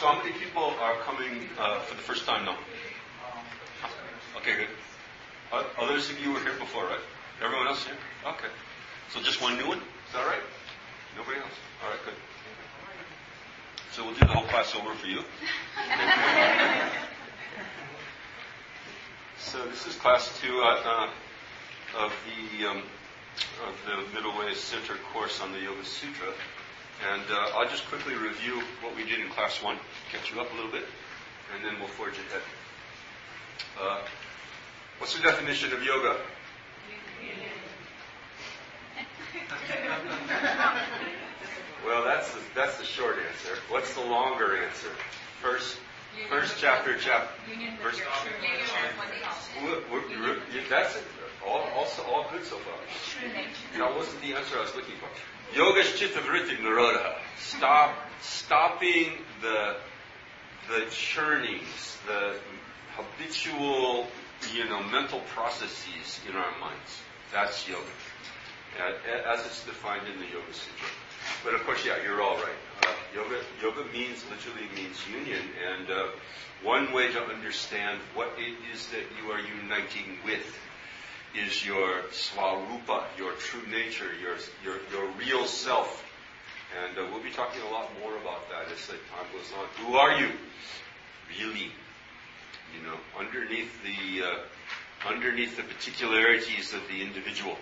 So how many people are coming for the first time now? Okay, good. Others of you were here before, right? Everyone else here? Okay. So just one new one? Is that right? Nobody else? All right, good. So we'll do the whole class over for you. So this is class 2 of the Middle Way Center course on the Yoga Sutra. And I'll just quickly review what we did in class 1, catch you up a little bit, and then we'll forge ahead. What's the definition of yoga? Well, that's the short answer. What's the longer answer? First chapter. First. That's it. All good so far. That wasn't the answer I was looking for. Yoga chitta vritti nirodha. Stopping the churnings, the habitual, mental processes in our minds. That's yoga, as it's defined in the Yoga Sutra. But of course, you're all right. Yoga literally means union, and one way to understand what it is that you are uniting with is your swarupa, your true nature, your real self. And we'll be talking a lot more about that as the time goes on. Who are you, really? Underneath the particularities of the individual.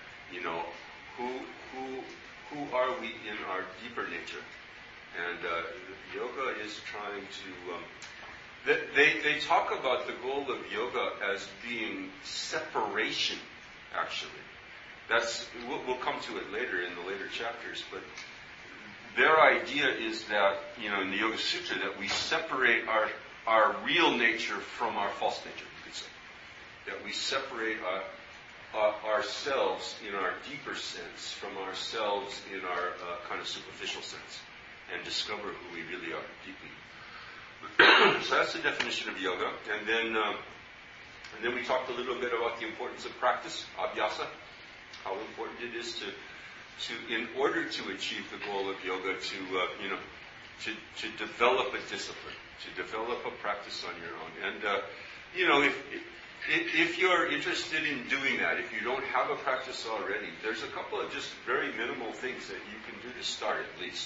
Who are we in our deeper nature? And yoga is trying to... They talk about the goal of yoga as being separation, actually. We'll come to it later in the later chapters, but their idea is that, in the Yoga Sutra, that we separate our real nature from our false nature, you could say. That we separate ourselves in our deeper sense from ourselves in our kind of superficial sense, and discover who we really are deeply. So that's the definition of yoga. And then we talked a little bit about the importance of practice, abhyasa, how important it is to in order to achieve the goal of yoga, to develop a discipline, to develop a practice on your own. And if you're interested in doing that, if you don't have a practice already, there's a couple of just very minimal things that you can do to start at least.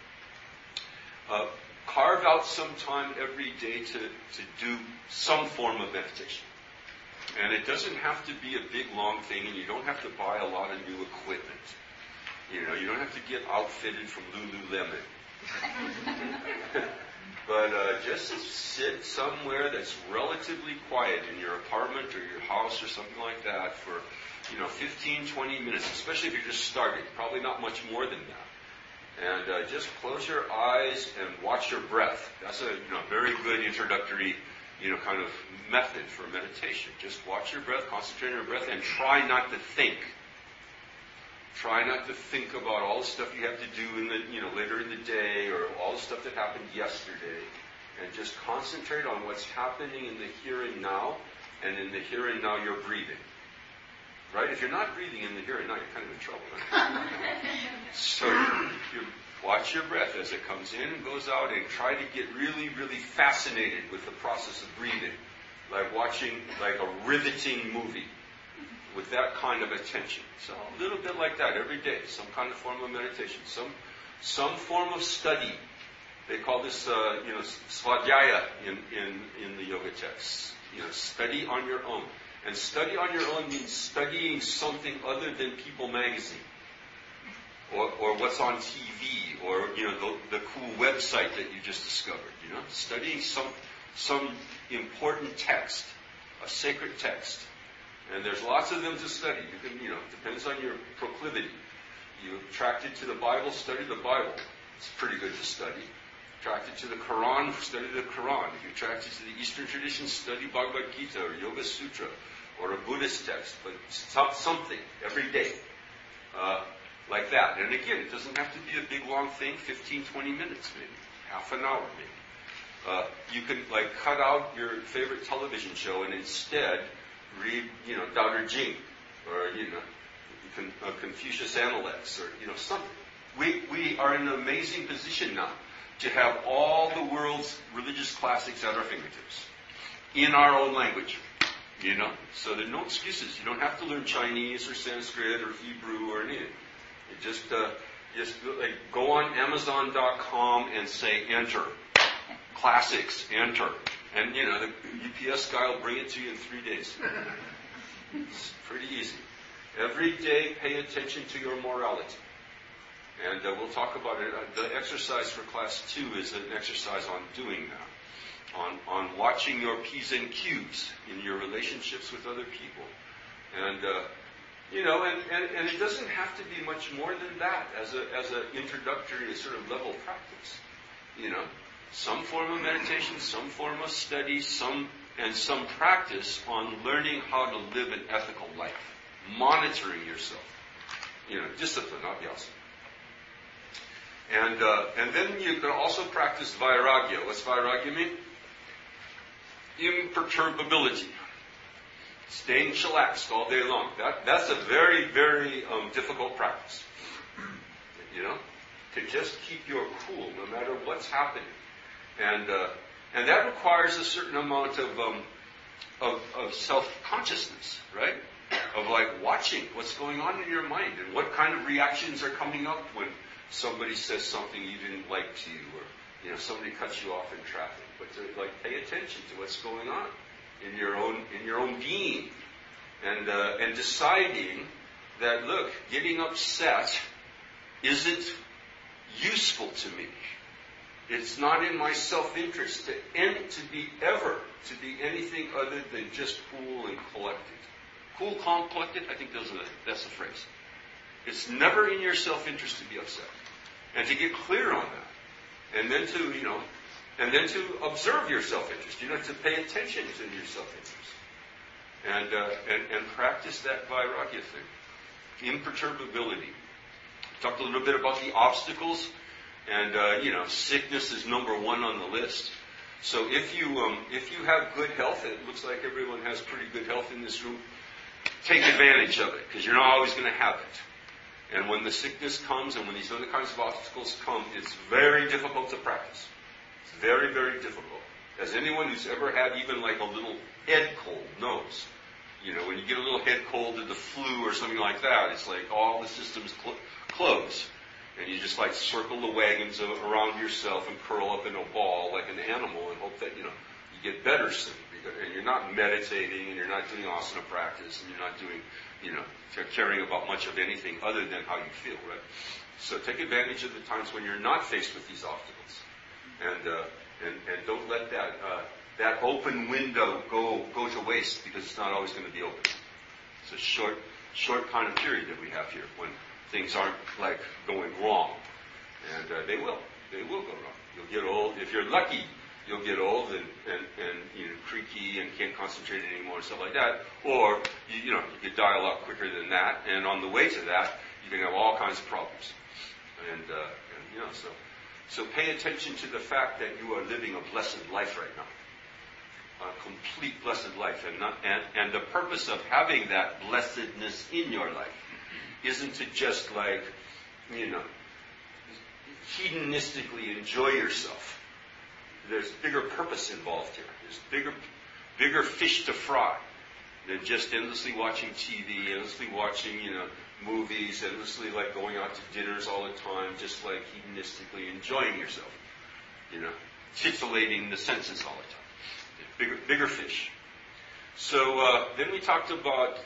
Carve out some time every day to do some form of meditation. And it doesn't have to be a big, long thing, and you don't have to buy a lot of new equipment. You don't have to get outfitted from Lululemon. But just sit somewhere that's relatively quiet in your apartment or your house or something like that for, 15, 20 minutes, especially if you're just starting. Probably not much more than that. And just close your eyes and watch your breath. That's a very good introductory, kind of method for meditation. Just watch your breath, concentrate on your breath, and try not to think. Try not to think about all the stuff you have to do in the, later in the day, or all the stuff that happened yesterday, and just concentrate on what's happening in the here and now, and in the here and now you're breathing. Right? If you're not breathing in the here and now, you're kind of in trouble. Right? So you watch your breath as it comes in and goes out, and try to get really, really fascinated with the process of breathing, like watching a riveting movie. With that kind of attention. So a little bit like that every day. Some kind of form of meditation. Some form of study. They call this, svadhyaya in the yoga texts. Study on your own. And study on your own means studying something other than People magazine. Or what's on TV. Or, the cool website that you just discovered. Studying some important text. A sacred text. And there's lots of them to study. You can, depends on your proclivity. You're attracted to the Bible, study the Bible. It's pretty good to study. Attracted to the Quran, study the Quran. If you're attracted to the Eastern tradition, study Bhagavad Gita or Yoga Sutra or a Buddhist text. But something every day like that. And again, it doesn't have to be a big, long thing, 15, 20 minutes maybe, half an hour maybe. You can cut out your favorite television show and instead read, Tao Te Ching, or Confucius Analects, or something. We are in an amazing position now to have all the world's religious classics at our fingertips in our own language. You know, so there are no excuses. You don't have to learn Chinese or Sanskrit or Hebrew or anything. You just like go on Amazon.com and say enter. Classics, enter. And, you know, the UPS guy will bring it to you in 3 days. It's pretty easy. Every day, pay attention to your morality. And we'll talk about it. The exercise for class 2 is an exercise on doing that, on watching your P's and Q's in your relationships with other people. And, you know, and it doesn't have to be much more than that as an introductory sort of level practice. You know, some form of meditation, some form of study, some practice on learning how to live an ethical life, monitoring yourself. You know, discipline, obviously. And then you can also practice vairagya. What's vairagya mean? Imperturbability. Staying chillaxed all day long. That's a very, very difficult practice. You know, to just keep your cool no matter what's happening. And that requires a certain amount of self-consciousness, right? Of like watching what's going on in your mind and what kind of reactions are coming up when somebody says something you didn't like to you, or you know somebody cuts you off in traffic. But to like pay attention to what's going on in your own being, and deciding that look, getting upset isn't useful to me. It's not in my self-interest to be anything other than just cool and collected. Cool, calm, collected. I think that's the phrase. It's never in your self-interest to be upset, and to get clear on that, and then to observe your self-interest. You know, to pay attention to your self-interest, and practice that vairagya thing, imperturbability. Talked a little bit about the obstacles. And, you know, sickness is number one on the list. So if you have good health, it looks like everyone has pretty good health in this room, take advantage of it, because you're not always going to have it. And when the sickness comes and when these other kinds of obstacles come, it's very difficult to practice. It's very, very difficult. As anyone who's ever had even like a little head cold knows, you know, when you get a little head cold or the flu or something like that, it's like all the systems close. And you just like circle the wagons around yourself and curl up in a ball like an animal and hope that, you know, you get better soon. And you're not meditating and you're not doing asana practice and you're not doing, you know, caring about much of anything other than how you feel, right? So take advantage of the times when you're not faced with these obstacles. And don't let that open window go to waste, because it's not always going to be open. It's a short kind of period that we have here when things aren't like going wrong, and they will go wrong. You'll get old. If you're lucky, you'll get old and you know, creaky and can't concentrate anymore and stuff like that. Or you could die a lot quicker than that. And on the way to that, you can have all kinds of problems. And you know, so pay attention to the fact that you are living a blessed life right now, a complete blessed life, and the purpose of having that blessedness in your life isn't to just like, you know, hedonistically enjoy yourself. There's bigger purpose involved here. There's bigger fish to fry than just endlessly watching TV, endlessly watching, you know, movies, endlessly like going out to dinners all the time, just like hedonistically enjoying yourself. You know, titillating the senses all the time. Bigger fish. So then we talked about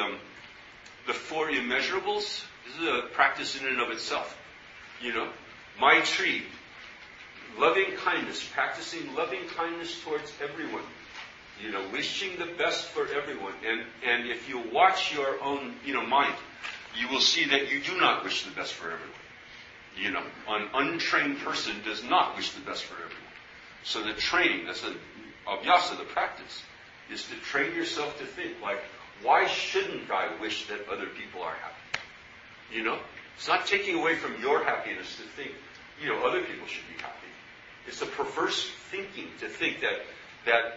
the 4 immeasurables. This is a practice in and of itself. You know, my tree, loving kindness, practicing loving kindness towards everyone. You know, wishing the best for everyone. And if you watch your own, you know, mind, you will see that you do not wish the best for everyone. You know, an untrained person does not wish the best for everyone. So the training, that's the abhyasa, the practice, is to train yourself to think like, why shouldn't I wish that other people are happy? You know, it's not taking away from your happiness to think, you know, other people should be happy. It's a perverse thinking to think that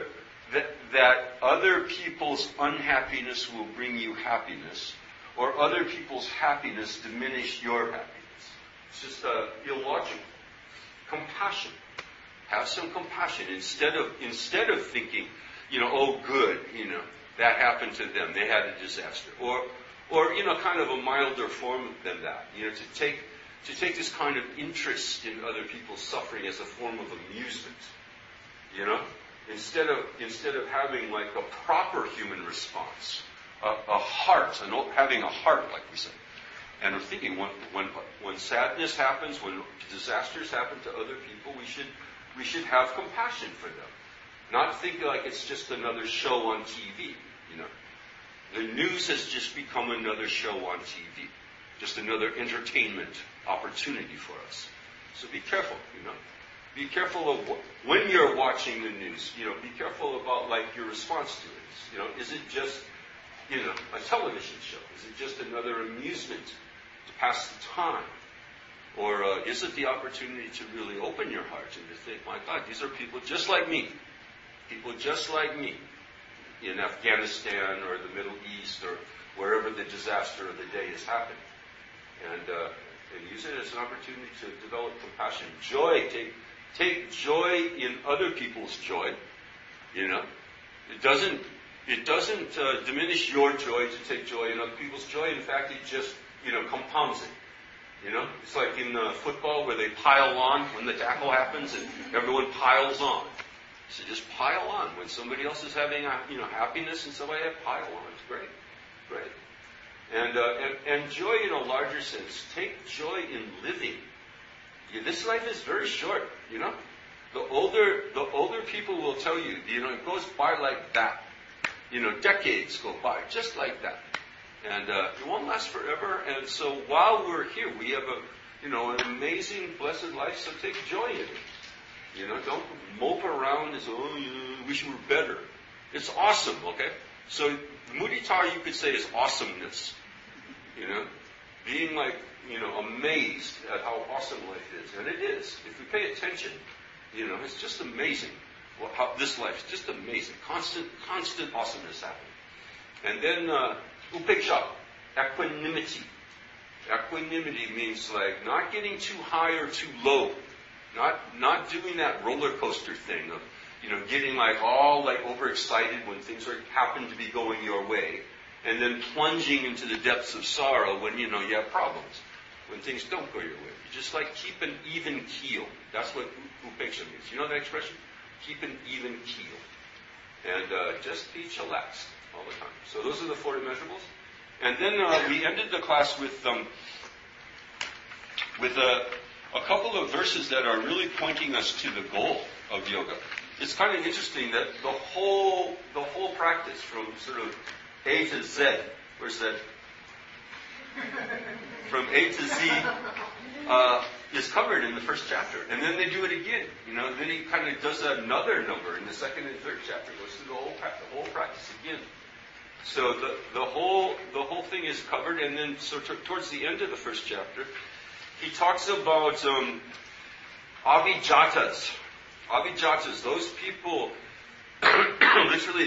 other people's unhappiness will bring you happiness, or other people's happiness diminish your happiness. It's just illogical. compassion. Have some compassion instead of thinking, oh, good, that happened to them. They had a disaster. Or kind of a milder form than that. To take this kind of interest in other people's suffering as a form of amusement. Instead of having like a proper human response, a heart, having a heart, like we say. And I'm thinking when sadness happens, when disasters happen to other people, we should have compassion for them. Not think like it's just another show on TV, The news has just become another show on TV. Just another entertainment opportunity for us. So be careful, Be careful of when you're watching the news, be careful about like your response to it. Is it just, a television show? Is it just another amusement to pass the time? Or is it the opportunity to really open your heart and to think, my God, these are people just like me. People just like me in Afghanistan or the Middle East or wherever the disaster of the day is happening. And use it as an opportunity to develop compassion. Joy, take joy in other people's joy. It doesn't diminish your joy to take joy in other people's joy. In fact, it just, compounds it. It's like in football where they pile on when the tackle happens and everyone piles on. So just pile on. When somebody else is having, happiness and somebody else, pile on. It's great. Great. And joy in a larger sense. Take joy in living. This life is very short, The older people will tell you, it goes by like that. Decades go by just like that. And it won't last forever. And so while we're here, we have an amazing, blessed life. So take joy in it. Don't mope around as, wish we were better. It's awesome, okay? So mudita, you could say, is awesomeness. Being like, amazed at how awesome life is. And it is. If we pay attention, it's just amazing. How this life is just amazing. Constant awesomeness happening. And then, upeksha, equanimity. Equanimity means like not getting too high or too low. Not doing that roller coaster thing of, getting like all like overexcited when things happen to be going your way. And then plunging into the depths of sorrow when, you have problems. When things don't go your way. You just like keep an even keel. That's what upeksha means. You know that expression? Keep an even keel. And just be chillaxed all the time. So those are the 4 immeasurables. And then we ended the class with a couple of verses that are really pointing us to the goal of yoga. It's kind of interesting that the whole practice from sort of A to Z, where's that? From A to Z is covered in the first chapter. And then they do it again. Then he kind of does another number in the second and third chapter. Goes through the whole practice again. So the whole thing is covered. And then towards the end of the first chapter, he talks about avijatas. Avijatas, those people, literally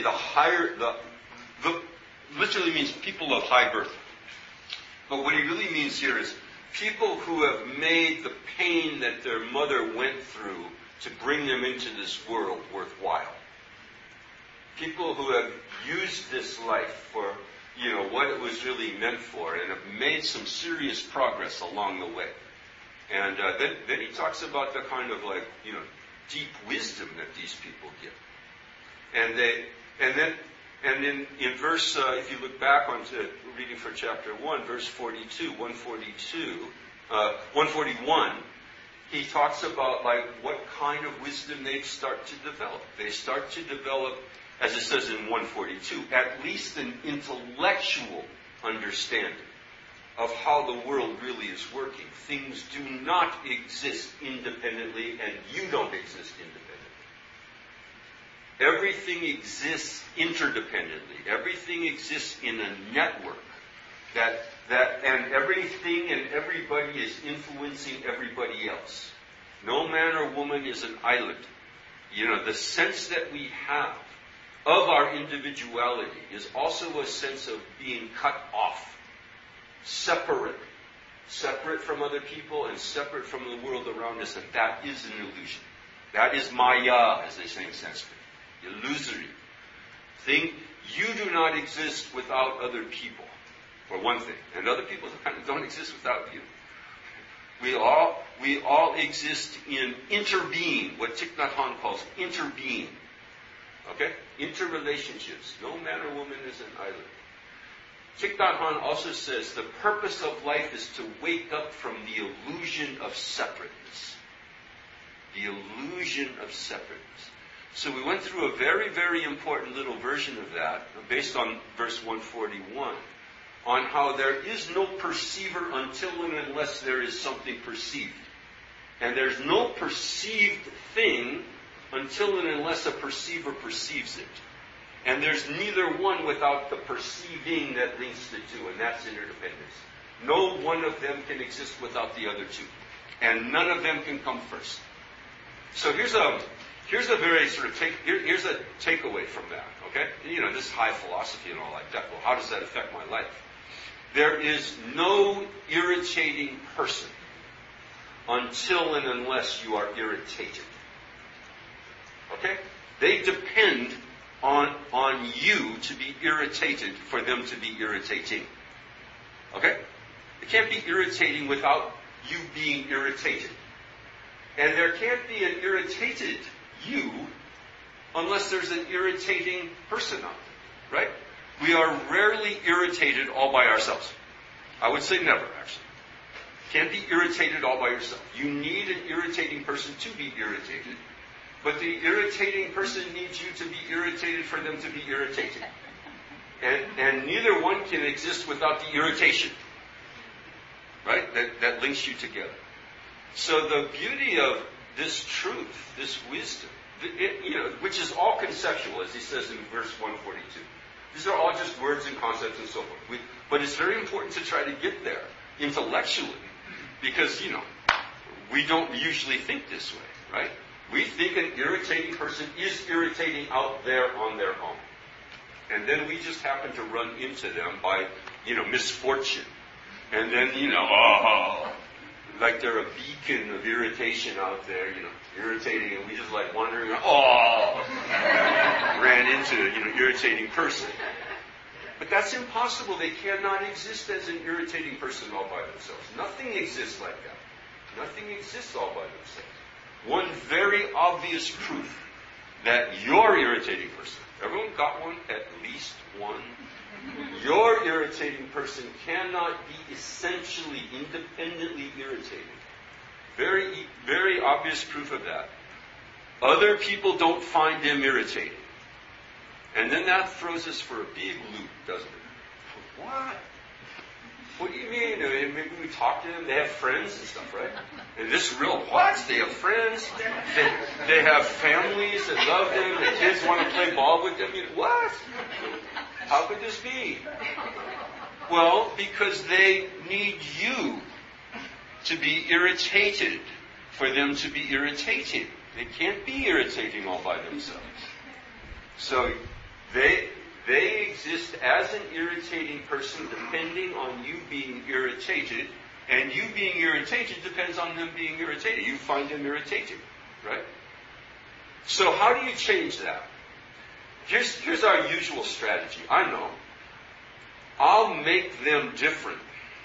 literally means people of high birth. But what he really means here is people who have made the pain that their mother went through to bring them into this world worthwhile. People who have used this life for, what it was really meant for and have made some serious progress along the way. And then he talks about the kind of like, deep wisdom that these people give. And then in verse, if you look back onto reading for chapter 1, verse 141, he talks about like what kind of wisdom they start to develop. They start to develop, as it says in 142, at least an intellectual understanding of how the world really is working. Things do not exist independently, and you don't exist independently. Everything exists interdependently. Everything exists in a network and everything and everybody is influencing everybody else. No man or woman is an island. The sense that we have of our individuality is also a sense of being cut off, separate, separate from other people and separate from the world around us, and that is an illusion. That is maya, as they say in Sanskrit. Illusory. You do not exist without other people, for one thing. And other people don't exist without you. We all exist in interbeing, what Thich Nhat Hanh calls interbeing. Okay? Interrelationships. No man or woman is an island. Thich Nhat Hanh also says the purpose of life is to wake up from the illusion of separateness. The illusion of separateness. So we went through a very, very important little version of that, based on verse 141, on how there is no perceiver until and unless there is something perceived. And there's no perceived thing until and unless a perceiver perceives it. And there's neither one without the perceiving that links the two, and that's interdependence. No one of them can exist without the other two. And none of them can come first. So here's a very sort of here's a takeaway from that, okay? This high philosophy and all like that. Well, how does that affect my life? There is no irritating person until and unless you are irritated. Okay? They depend on you to be irritated for them to be irritating. Okay? It can't be irritating without you being irritated. And there can't be an irritated you unless there's an irritating person out there. Right? We are rarely irritated all by ourselves. I would say never, actually. Can't be irritated all by yourself. You need an irritating person to be irritated. But the irritating person needs you to be irritated for them to be irritated. And neither one can exist without the irritation. Right? That links you together. So the beauty of this truth, this wisdom, which is all conceptual, as he says in verse 142. These are all just words and concepts and so forth. But it's very important to try to get there intellectually, because, we don't usually think this way, right? We think an irritating person is irritating out there on their own. And then we just happen to run into them by, misfortune. And then, like they're a beacon of irritation out there, irritating, and we just like wandering around, ran into, irritating person. But that's impossible. They cannot exist as an irritating person all by themselves. Nothing exists like that. Nothing exists all by themselves. One very obvious proof that your irritating person, everyone got one? At least one? Your irritating person cannot be essentially, independently irritated. Very, very obvious proof of that. Other people don't find them irritating. And then that throws us for a big loop, doesn't it? What? What do you mean? Maybe we talk to them. They have friends and stuff, right? And this real, what? They have friends. They have families that love them. The kids want to play ball with them. What? How could this be? Well, because they need you to be irritated for them to be irritated. They can't be irritating all by themselves. So they exist as an irritating person depending on you being irritated, and you being irritated depends on them being irritated. You find them irritating, right? So how do you change that? Here's our usual strategy. I know. I'll make them different.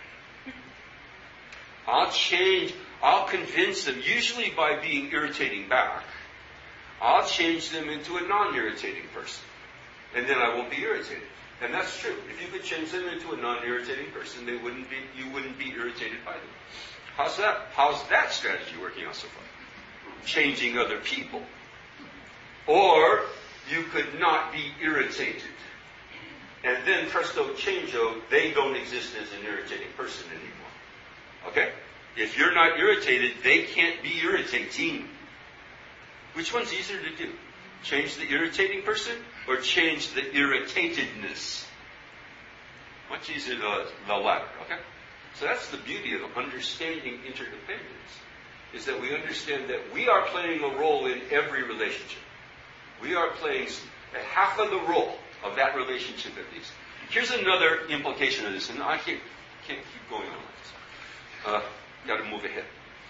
I'll convince them, usually by being irritating back. I'll change them into a non-irritating person. And then I won't be irritated. And that's true. If you could change them into a non-irritating person, you wouldn't be irritated by them. How's that strategy working out so far? Changing other people. Or you could not be irritated. And then presto changeo, they don't exist as an irritating person anymore. Okay? If you're not irritated, they can't be irritating. Which one's easier to do? Change the irritating person or change the irritatedness? Much easier the latter, okay? So that's the beauty of understanding interdependence, is that we understand that we are playing a role in every relationship. We are playing half of the role of that relationship at least. Here's another implication of this, and I can't keep going on like this. Got to move ahead.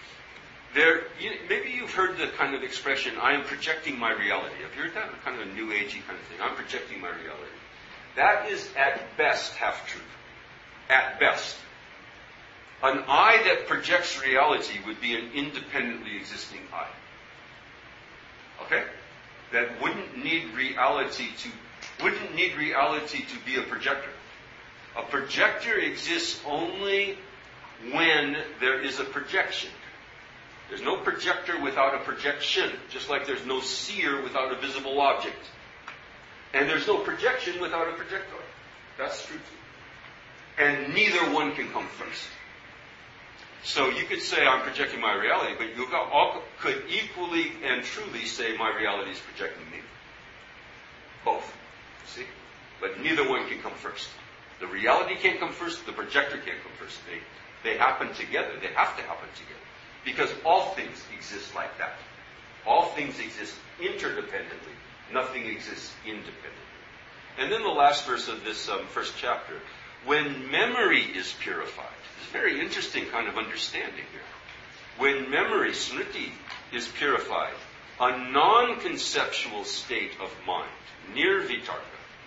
Maybe you've heard the kind of expression, I am projecting my reality. Have you heard that? Kind of a new agey kind of thing. I'm projecting my reality. That is at best half-truth. At best. An I that projects reality would be an independently existing I. Okay? That wouldn't need reality to be a projector. A projector exists only when there is a projection. There's no projector without a projection, just like there's no seer without a visible object. And there's no projection without a projector. That's true too. And neither one can come first. So you could say I'm projecting my reality, but you all could equally and truly say my reality is projecting me. Both. See? But neither one can come first. The reality can't come first, the projector can't come first. They happen together. They have to happen together. Because all things exist like that. All things exist interdependently. Nothing exists independently. And then the last verse of this first chapter. When memory is purified. It's a very interesting kind of understanding here. When memory, smriti, is purified, a non-conceptual state of mind, nirvitarka,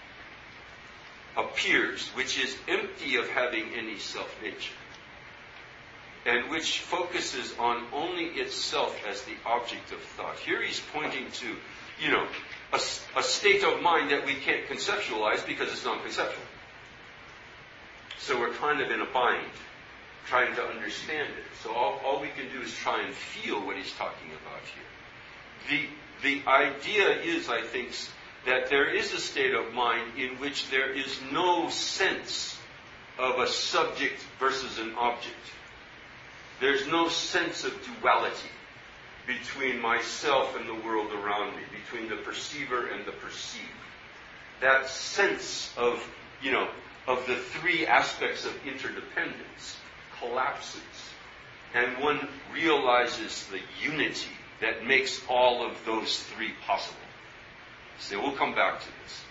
appears, which is empty of having any self-nature, and which focuses on only itself as the object of thought. Here he's pointing to, a state of mind that we can't conceptualize because it's non-conceptual. So we're kind of in a bind, trying to understand it. So all we can do is try and feel what he's talking about here. The idea is, I think, that there is a state of mind in which there is no sense of a subject versus an object. There's no sense of duality between myself and the world around me, between the perceiver and the perceived. That sense of the three aspects of interdependence collapses, and one realizes the unity that makes all of those three possible. So we'll come back to this.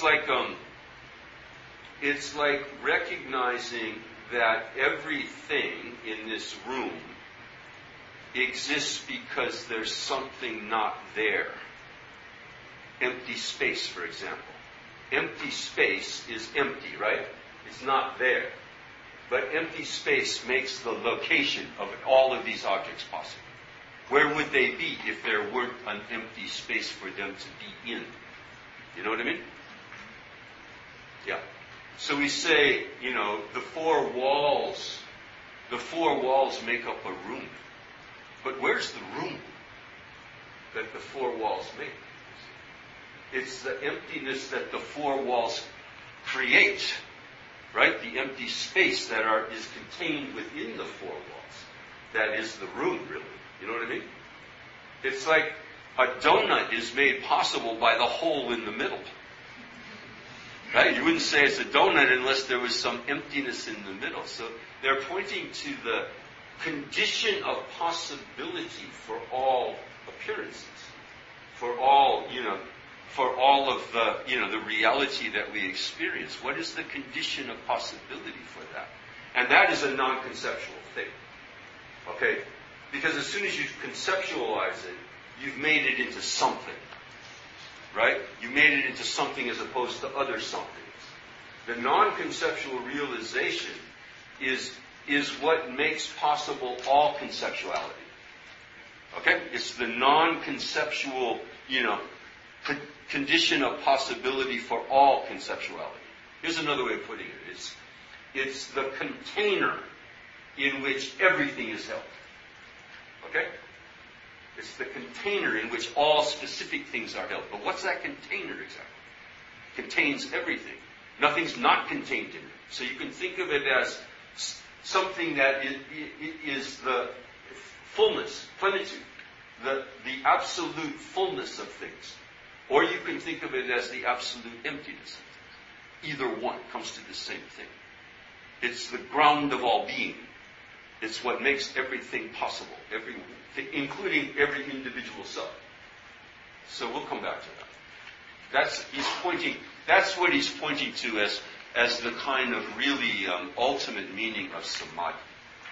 It's like recognizing that everything in this room exists because there's something not there. Empty space, for example. Empty space is empty, right? It's not there. But empty space makes the location of all of these objects possible. Where would they be if there weren't an empty space for them to be in? You know what I mean? Yeah. So we say, the four walls make up a room. But where's the room that the four walls make? It's the emptiness that the four walls create, right? The empty space that is contained within the four walls. That is the room, really. You know what I mean? It's like a donut is made possible by the hole in the middle. Right? You wouldn't say it's a donut unless there was some emptiness in the middle. So they're pointing to the condition of possibility for all appearances, for all of the reality that we experience. What is the condition of possibility for that? And that is a non-conceptual thing. Okay? Because as soon as you conceptualize it, you've made it into something. Right? You made it into something as opposed to other somethings. The non-conceptual realization is what makes possible all conceptuality. Okay? It's the non-conceptual, condition of possibility for all conceptuality. Here's another way of putting it. It's the container in which everything is held. Okay? It's the container in which all specific things are held. But what's that container exactly? It contains everything. Nothing's not contained in it. So you can think of it as something that is the fullness, plenitude, the absolute fullness of things. Or you can think of it as the absolute emptiness. Either one comes to the same thing. It's the ground of all being. It's what makes everything possible, including every individual self. So we'll come back to that. That's what he's pointing to as the kind of really ultimate meaning of samadhi.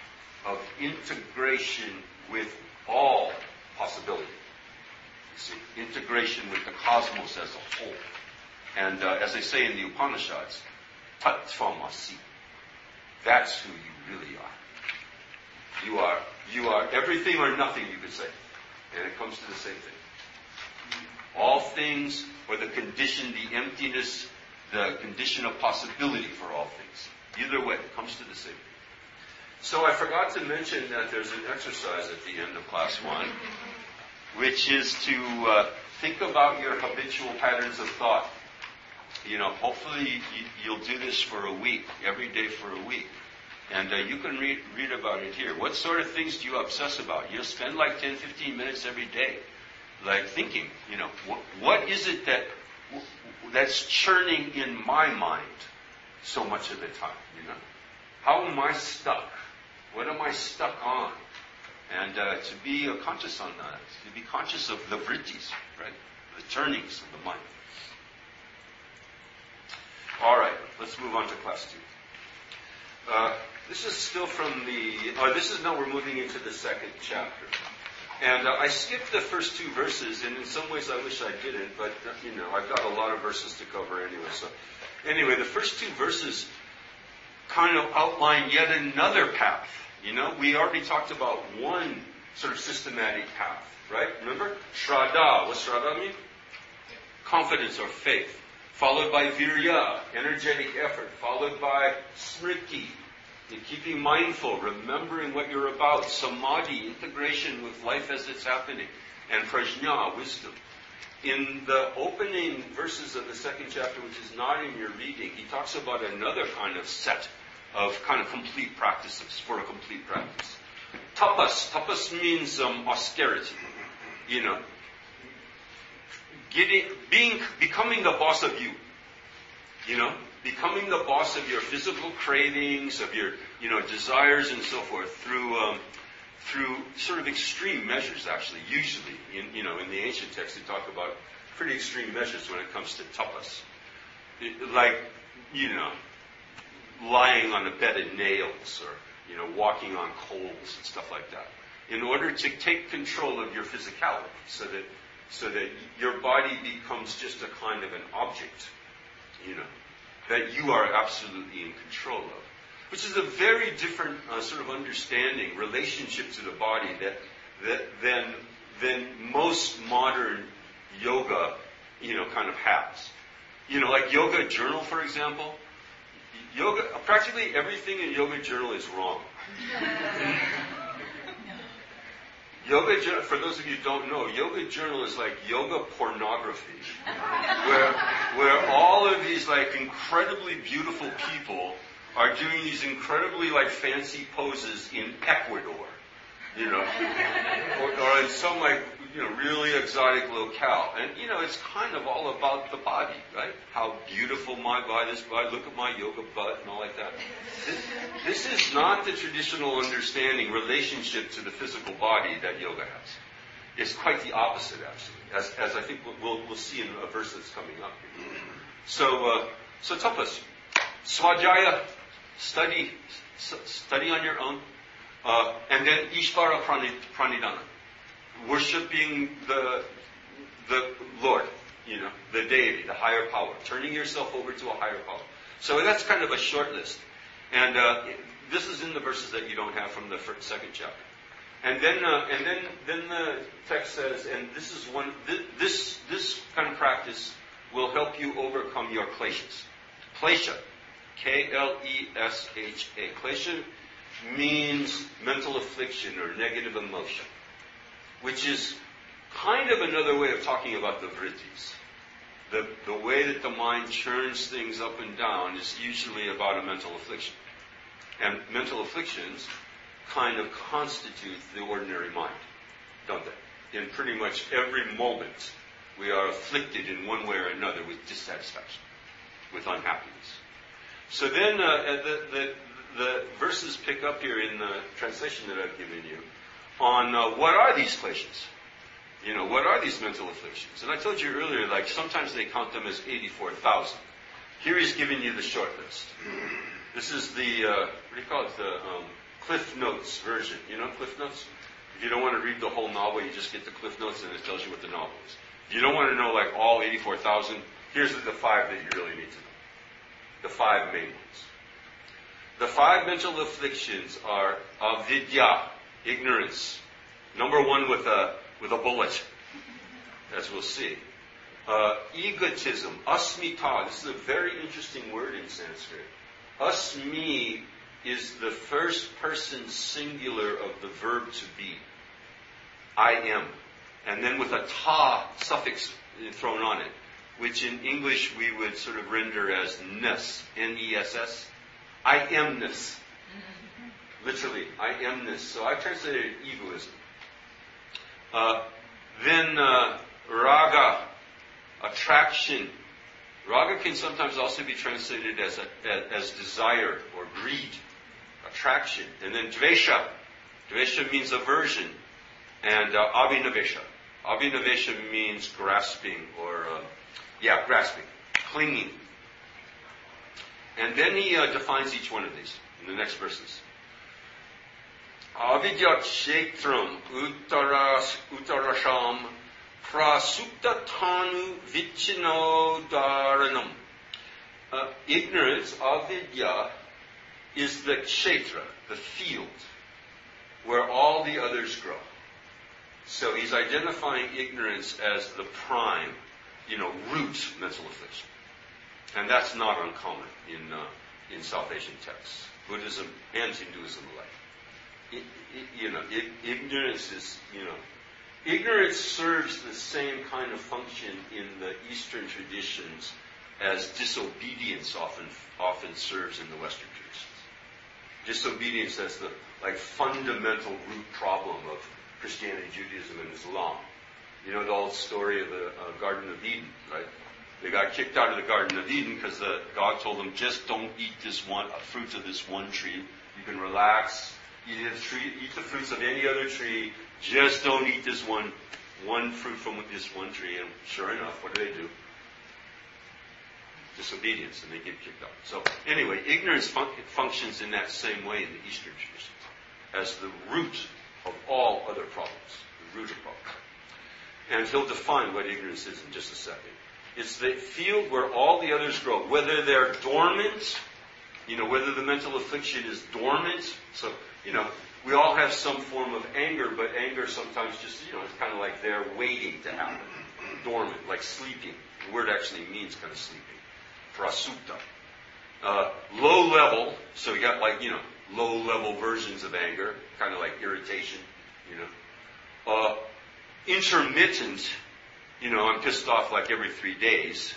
of integration with all possibility. You see, integration with the cosmos as a whole. And as they say in the Upanishads, Tattvamasi. That's who you really are. You are everything or nothing, you could say. And it comes to the same thing. All things, or the condition, the emptiness, the condition of possibility for all things. Either way, it comes to the same thing. So I forgot to mention that there's an exercise at the end of class 1, which is to think about your habitual patterns of thought. Hopefully you'll do this for a week, every day for a week. And you can read about it here. What sort of things do you obsess about? Spend like 10, 15 minutes every day, like thinking, what is it that's churning in my mind so much of the time, How am I stuck? What am I stuck on? And to be conscious on that, to be conscious of the vrittis, right? The turnings of the mind. All right, let's move on to class 2. This is still from we're moving into the second chapter. And I skipped the first 2 verses, and in some ways I wish I didn't, but, I've got a lot of verses to cover anyway. So, anyway, the first 2 verses kind of outline yet another path. We already talked about one sort of systematic path, right? Remember? Shraddha. What's Shraddha mean? Confidence or faith. Followed by virya, energetic effort. Followed by smriti, keeping mindful, remembering what you're about. Samadhi, integration with life as it's happening. And prajna, wisdom. In the opening verses of the second chapter, which is not in your reading, he talks about another kind of set of kind of complete practices for a complete practice. Tapas. Tapas means austerity. Becoming the boss of you. Becoming the boss of your physical cravings, of your, desires and so forth through sort of extreme measures, actually. Usually, in the ancient texts, they talk about pretty extreme measures when it comes to tapas. Like, lying on a bed of nails or, walking on coals and stuff like that. In order to take control of your physicality so that your body becomes just a kind of an object, that you are absolutely in control of. Which is a very different sort of understanding, relationship to the body than most modern yoga, kind of has. Like Yoga Journal, for example. Practically everything in Yoga Journal is wrong. Yoga Journal, for those of you who don't know, Yoga Journal is like yoga pornography, where all of these like incredibly beautiful people are doing these incredibly like fancy poses in Ecuador, or in some like really exotic locale, and it's kind of all about the body, right? How beautiful my body is, look at my yoga butt and all like that. This is not the traditional understanding relationship to the physical body that yoga has. It's quite the opposite, actually, as I think we'll see in a verse that's coming up here. So tapas, svajaya, study on your own, and then ishvara pranidhana. Worshipping the Lord, the deity, the higher power, turning yourself over to a higher power. So that's kind of a short list, and this is in the verses that you don't have from the second chapter. And then the text says, and this is one. This kind of practice will help you overcome your kleshas. Klesha, Klesha. Klesha means mental affliction or negative emotion, which is kind of another way of talking about the vrittis. The way that the mind churns things up and down is usually about a mental affliction. And mental afflictions kind of constitute the ordinary mind, don't they? In pretty much every moment, we are afflicted in one way or another with dissatisfaction, with unhappiness. So then the verses pick up here in the translation that I've given you on what are these kleshas? What are these mental afflictions? And I told you earlier, like sometimes they count them as 84,000. Here he's giving you the short list. This is the, what do you call it? The Cliff Notes version. You know Cliff Notes? If you don't want to read the whole novel, you just get the Cliff Notes and it tells you what the novel is. If you don't want to know like all 84,000, here's the 5 that you really need to know. The 5 main ones. The 5 mental afflictions are avidya, ignorance. Number 1 with a bullet, as we'll see. Egotism, asmita. This is a very interesting word in Sanskrit. Asmi is the first person singular of the verb to be. I am. And then with a ta suffix thrown on it, which in English we would sort of render as ness, N-E-S-S. I amness. Literally, I amness. So I translated egoism. Then raga, attraction. Raga can sometimes also be translated as desire or greed, attraction. And then dvesha. Dvesha means aversion. And abhinavesha. Abhinavesha means grasping or, grasping, clinging. And then he defines each one of these in the next verses. Avidya kshetram uttarasham prasuptatanu vichinodaranam. Ignorance, avidya, is the kshetra, the field, where all the others grow. So he's identifying ignorance as the prime, root mental affliction. And that's not uncommon in South Asian texts, Buddhism and Hinduism alike. Ignorance is, ignorance serves the same kind of function in the Eastern traditions as disobedience often serves in the Western traditions. Disobedience as the fundamental root problem of Christianity, Judaism, and Islam. You know the old story of the Garden of Eden, right? They got kicked out of the Garden of Eden because God told them, just don't eat a fruit of this one tree. You can relax, eat the fruits of any other tree, just don't eat this one fruit from this one tree. And sure enough, what do? Disobedience, and they get kicked out. So anyway, ignorance functions in that same way in the Eastern tradition, as the root of all other problems, the root of problems. And he'll define what ignorance is in just a second. It's the field where all the others grow, whether they're dormant, whether the mental affliction is dormant. So, we all have some form of anger, but anger sometimes just, it's kind of like they're waiting to happen. Dormant, like sleeping. The word actually means kind of sleeping. Prasupta. Low level, so we got low level versions of anger, kind of like irritation, intermittent, I'm pissed off like every 3 days.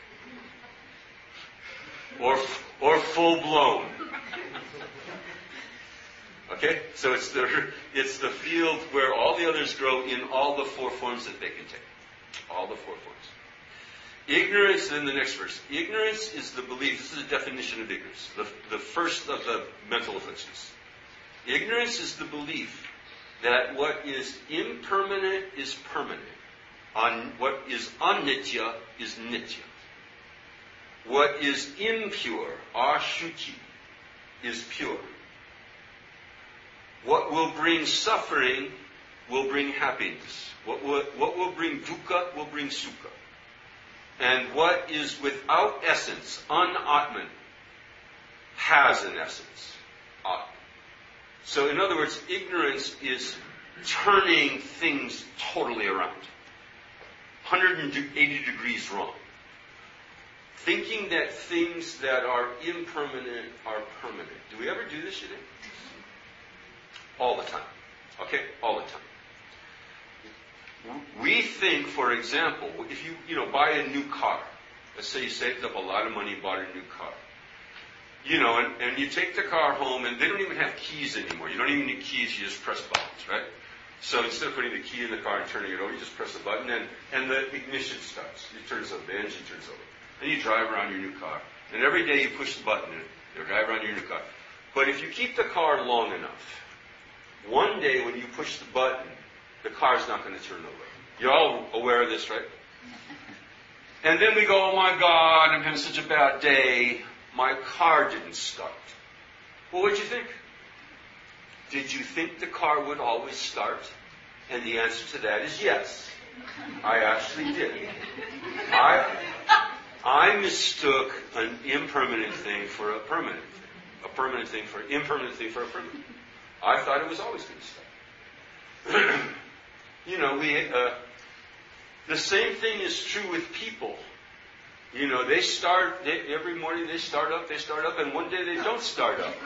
Or full blown. Okay? So it's the field where all the others grow in all the 4 forms that they can take. All the 4 forms. Ignorance, in the next verse. Ignorance is the belief. This is a definition of ignorance. The first of the mental afflictions. Ignorance is the belief that what is impermanent is permanent. What is anitya is nitya. What is impure, ashuchi, is pure. What will bring suffering will bring happiness. What will bring dukkha will bring sukha. And what is without essence, anatman, has an essence. Atman. So in other words, ignorance is turning things totally around. 180 degrees wrong. Thinking that things that are impermanent are permanent. Do we ever do this, you think? All the time. Okay? All the time. We think, for example, if you buy a new car, let's say you saved up a lot of money and bought a new car. And you take the car home, and they don't even have keys anymore. You don't even need keys, you just press buttons, right? So instead of putting the key in the car and turning it over, you just press a button, and the ignition starts. It turns over, the engine turns over. And you drive around your new car. And every day you push the button, and you drive around your new car. But if you keep the car long enough, one day when you push the button, the car's not going to turn over. You're all aware of this, right? And then we go, oh my God, I'm having such a bad day. My car didn't start. Well, what'd you think? did you think the car would always start? And the answer to that is yes. I actually did. I mistook an impermanent thing for a permanent thing. A permanent thing for impermanent thing for a permanent. I thought it was always going to start. The same thing is true with people. Every morning they start up, and one day they don't start up.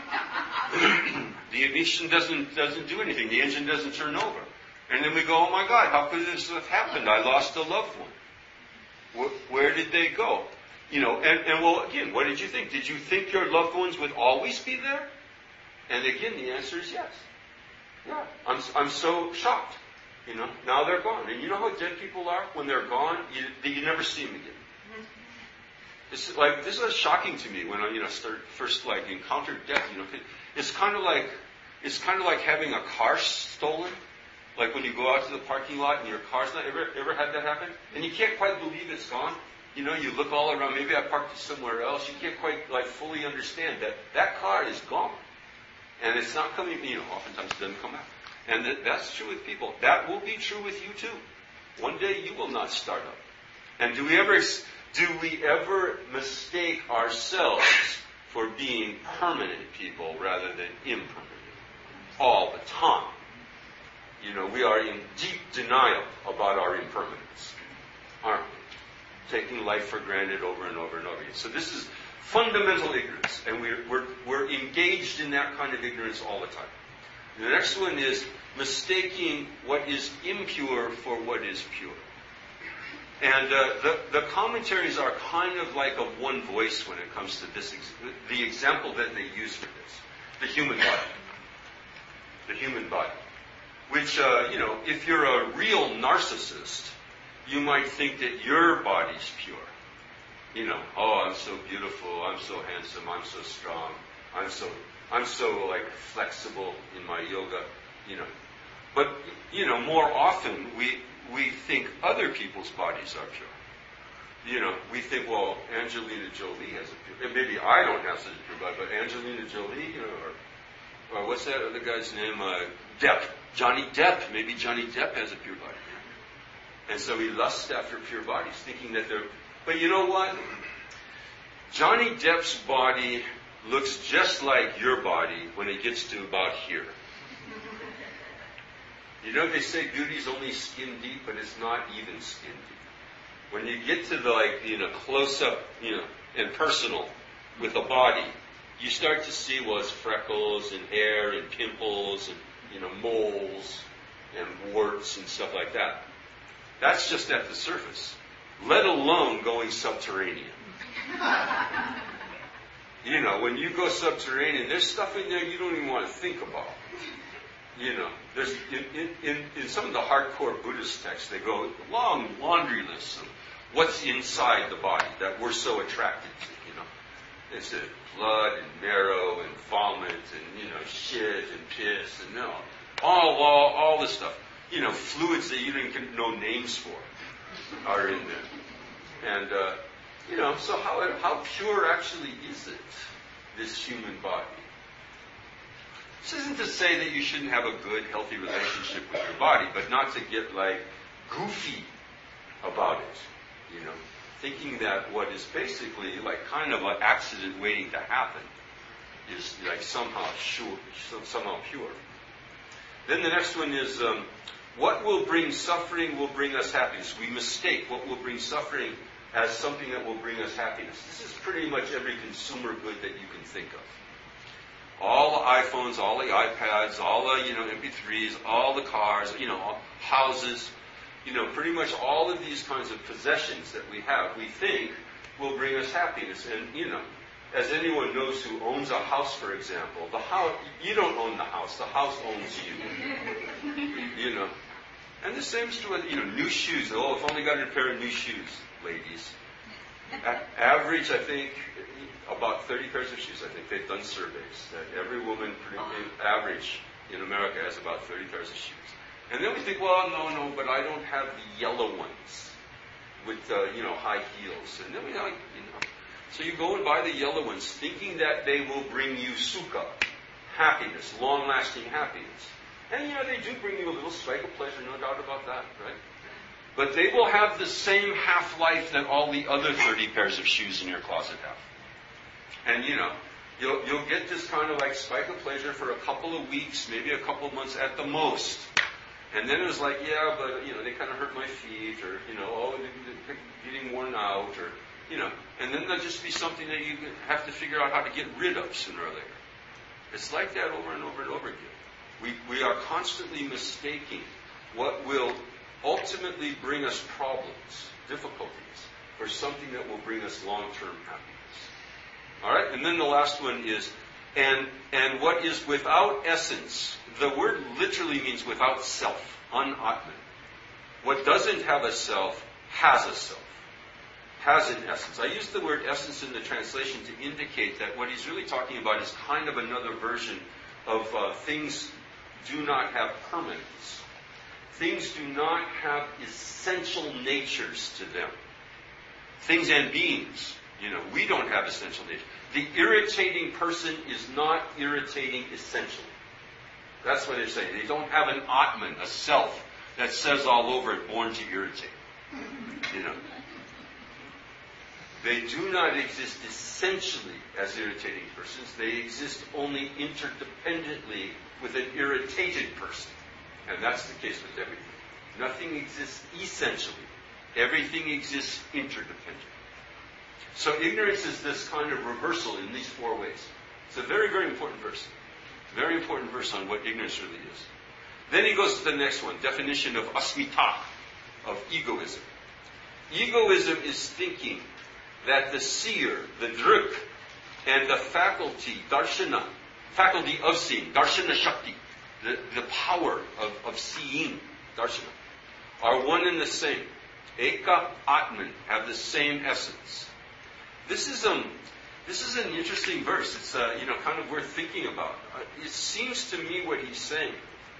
The ignition doesn't do anything. The engine doesn't turn over. And then we go, oh my God, how could this have happened? I lost a loved one. Where did they go? Well, again, what did you think? Did you think your loved ones would always be there? And again, the answer is yes. Yeah, I'm so shocked. Now they're gone. And you know how dead people are? When they're gone, you never see them again. It's like, this is shocking to me when I first encountered death. It's kind of like having a car stolen. Like when you go out to the parking lot and your car's not. Ever had that happen? And you can't quite believe it's gone. You look all around. Maybe I parked it somewhere else. You can't quite fully understand that car is gone, and it's not coming. Oftentimes it doesn't come back. And that's true with people. That will be true with you too. One day you will not start up. And do we ever mistake ourselves for being permanent people rather than impermanent? All the time. We are in deep denial about our impermanence, aren't we? Taking life for granted over and over and over again. So this is fundamental ignorance, and we're engaged in that kind of ignorance all the time. The next one is mistaking what is impure for what is pure. And the commentaries are kind of like of one voice when it comes to this. The example that they use for this, the human body. The human body. Which, if you're a real narcissist, you might think that your body's pure. Oh, I'm so beautiful, I'm so handsome, I'm so strong, I'm so flexible in my yoga, But, more often we think other people's bodies are pure. We think, well, Angelina Jolie has a pure, and maybe I don't have such a pure body, but Angelina Jolie, or what's that other guy's name? Depp. Johnny Depp. Maybe Johnny Depp has a pure body. And so he lusts after pure bodies, thinking that they're... But you know what? Johnny Depp's body looks just like your body when it gets to about here. They say beauty's only skin deep, but it's not even skin deep. When you get to the, close up, and personal with a body, you start to see what's freckles and hair and pimples and, moles and warts and stuff like that. That's just at the surface, let alone going subterranean. When you go subterranean, there's stuff in there you don't even want to think about. There's in some of the hardcore Buddhist texts, they go long laundry lists of what's inside the body that we're so attracted to. It's blood and marrow and vomit and shit and piss and all this stuff. Fluids that you didn't know names for are in there. And so how pure actually is it, this human body? This isn't to say that you shouldn't have a good, healthy relationship with your body, but not to get goofy about it. Thinking that what is basically kind of an accident waiting to happen is somehow pure. Then the next one is what will bring suffering will bring us happiness. We mistake what will bring suffering as something that will bring us happiness. This is pretty much every consumer good that you can think of. All the iPhones, all the iPads, all the MP3s, all the cars, houses. Pretty much all of these kinds of possessions that we have, we think will bring us happiness. And, as anyone knows who owns a house, for example, the house, you don't own the house owns you. And the same is true with, new shoes. Oh, I've only got a pair of new shoes, ladies. Average, I think, about 30 pairs of shoes. I think they've done surveys that every woman, average in America, has about 30 pairs of shoes. And then we think, well, no, but I don't have the yellow ones with, high heels. And then we So you go and buy the yellow ones, thinking that they will bring you sukha, happiness, long-lasting happiness. And they do bring you a little spike of pleasure, no doubt about that, right? But they will have the same half-life that all the other 30 pairs of shoes in your closet have. And you'll get this kind of like spike of pleasure for a couple of weeks, maybe a couple of months at the most. And then it was like, yeah, but, they kind of hurt my feet, or, they're getting worn out, or, and then there'll just be something that you have to figure out how to get rid of sooner or later. It's like that over and over and over again. We are constantly mistaking what will ultimately bring us problems, difficulties, for something that will bring us long-term happiness. All right? And then the last one is, and what is without essence, the word literally means without self, un-atman. What doesn't have a self has a self, has an essence. I use the word essence in the translation to indicate that what he's really talking about is kind of another version of things do not have permanence. Things do not have essential natures to them. Things and beings, we don't have essential natures. The irritating person is not irritating essentially. That's what they're saying. They don't have an atman, a self, that says all over it, born to irritate. They do not exist essentially as irritating persons. They exist only interdependently with an irritated person. And that's the case with everything. Nothing exists essentially. Everything exists interdependently. So ignorance is this kind of reversal in these four ways. It's a very, very important verse. Very important verse on what ignorance really is. Then he goes to the next one, definition of asmita, of egoism. Egoism is thinking that the seer, the druk, and the faculty, darshana, faculty of seeing, darshana shakti, the power of seeing, darshana, are one and the same. Eka Atman, have the same essence. This is an interesting verse. It's kind of worth thinking about. It seems to me what he's saying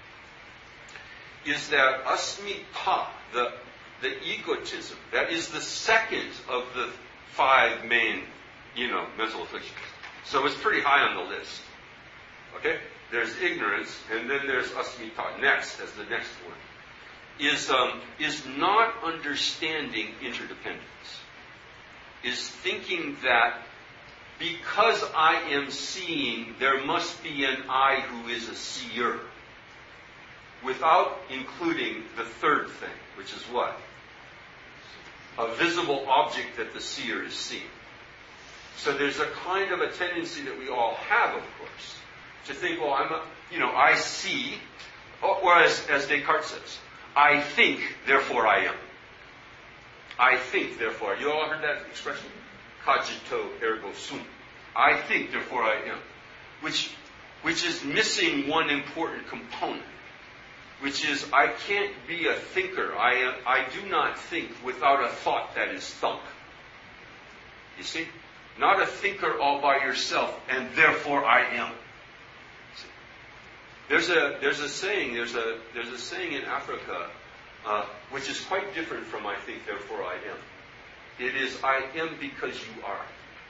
is that asmita, the egotism, that is the second of the five main, mental afflictions. So it's pretty high on the list. Okay? There's ignorance, and then there's asmita. Next, as the next one, is not understanding interdependence. Is thinking that because I am seeing, there must be an I who is a seer. Without including the third thing, which is what? A visible object that the seer is seeing. So there's a kind of a tendency that we all have, of course, to think, well, I see, or as Descartes says, I think, therefore I am. I think, therefore. You all heard that expression? Cogito ergo sum. I think, therefore I am. Which is missing one important component, which is I can't be a thinker. I do not think without a thought that is thunk. You see? Not a thinker all by yourself, and therefore I am. See? There's a saying in Africa, which is quite different from I think, therefore I am. It is I am because you are.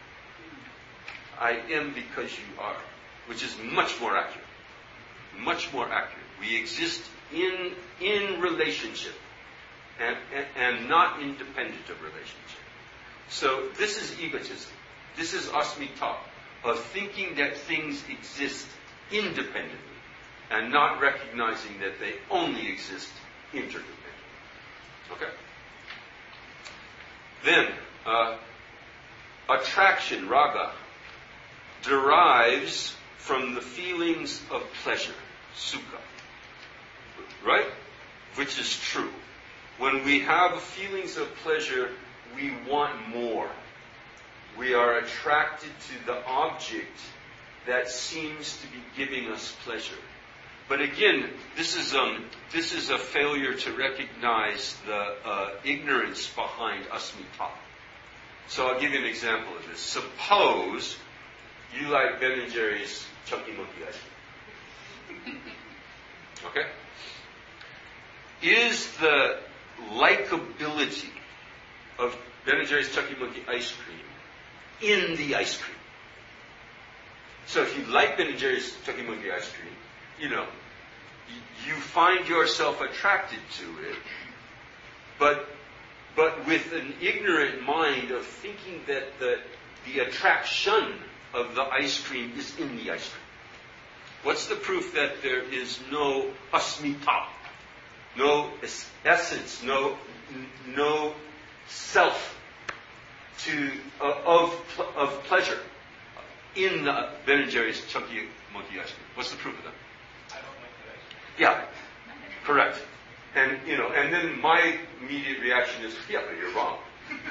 I am because you are, which is much more accurate. Much more accurate. We exist in relationship and not independent of relationship. So this is egotism. This is asmita, of thinking that things exist independently and not recognizing that they only exist interdependently. Okay? Then, attraction, raga, derives from the feelings of pleasure, sukha. Right? Which is true. When we have feelings of pleasure, we want more. We are attracted to the object that seems to be giving us pleasure. But again, this is a failure to recognize the ignorance behind asmita. So I'll give you an example of this. Suppose you like Ben & Jerry's Chunky Monkey ice cream. Okay? Is the likability of Ben & Jerry's Chunky Monkey ice cream in the ice cream? So if you like Ben & Jerry's Chunky Monkey ice cream, you find yourself attracted to it, but with an ignorant mind of thinking that the attraction of the ice cream is in the ice cream. What's the proof that there is no asmita, no essence, no self of pleasure in the Ben & Jerry's Chunky Monkey ice cream? What's the proof of that? I don't like that ice cream. Yeah, correct. And and then my immediate reaction is, yeah, but you're wrong.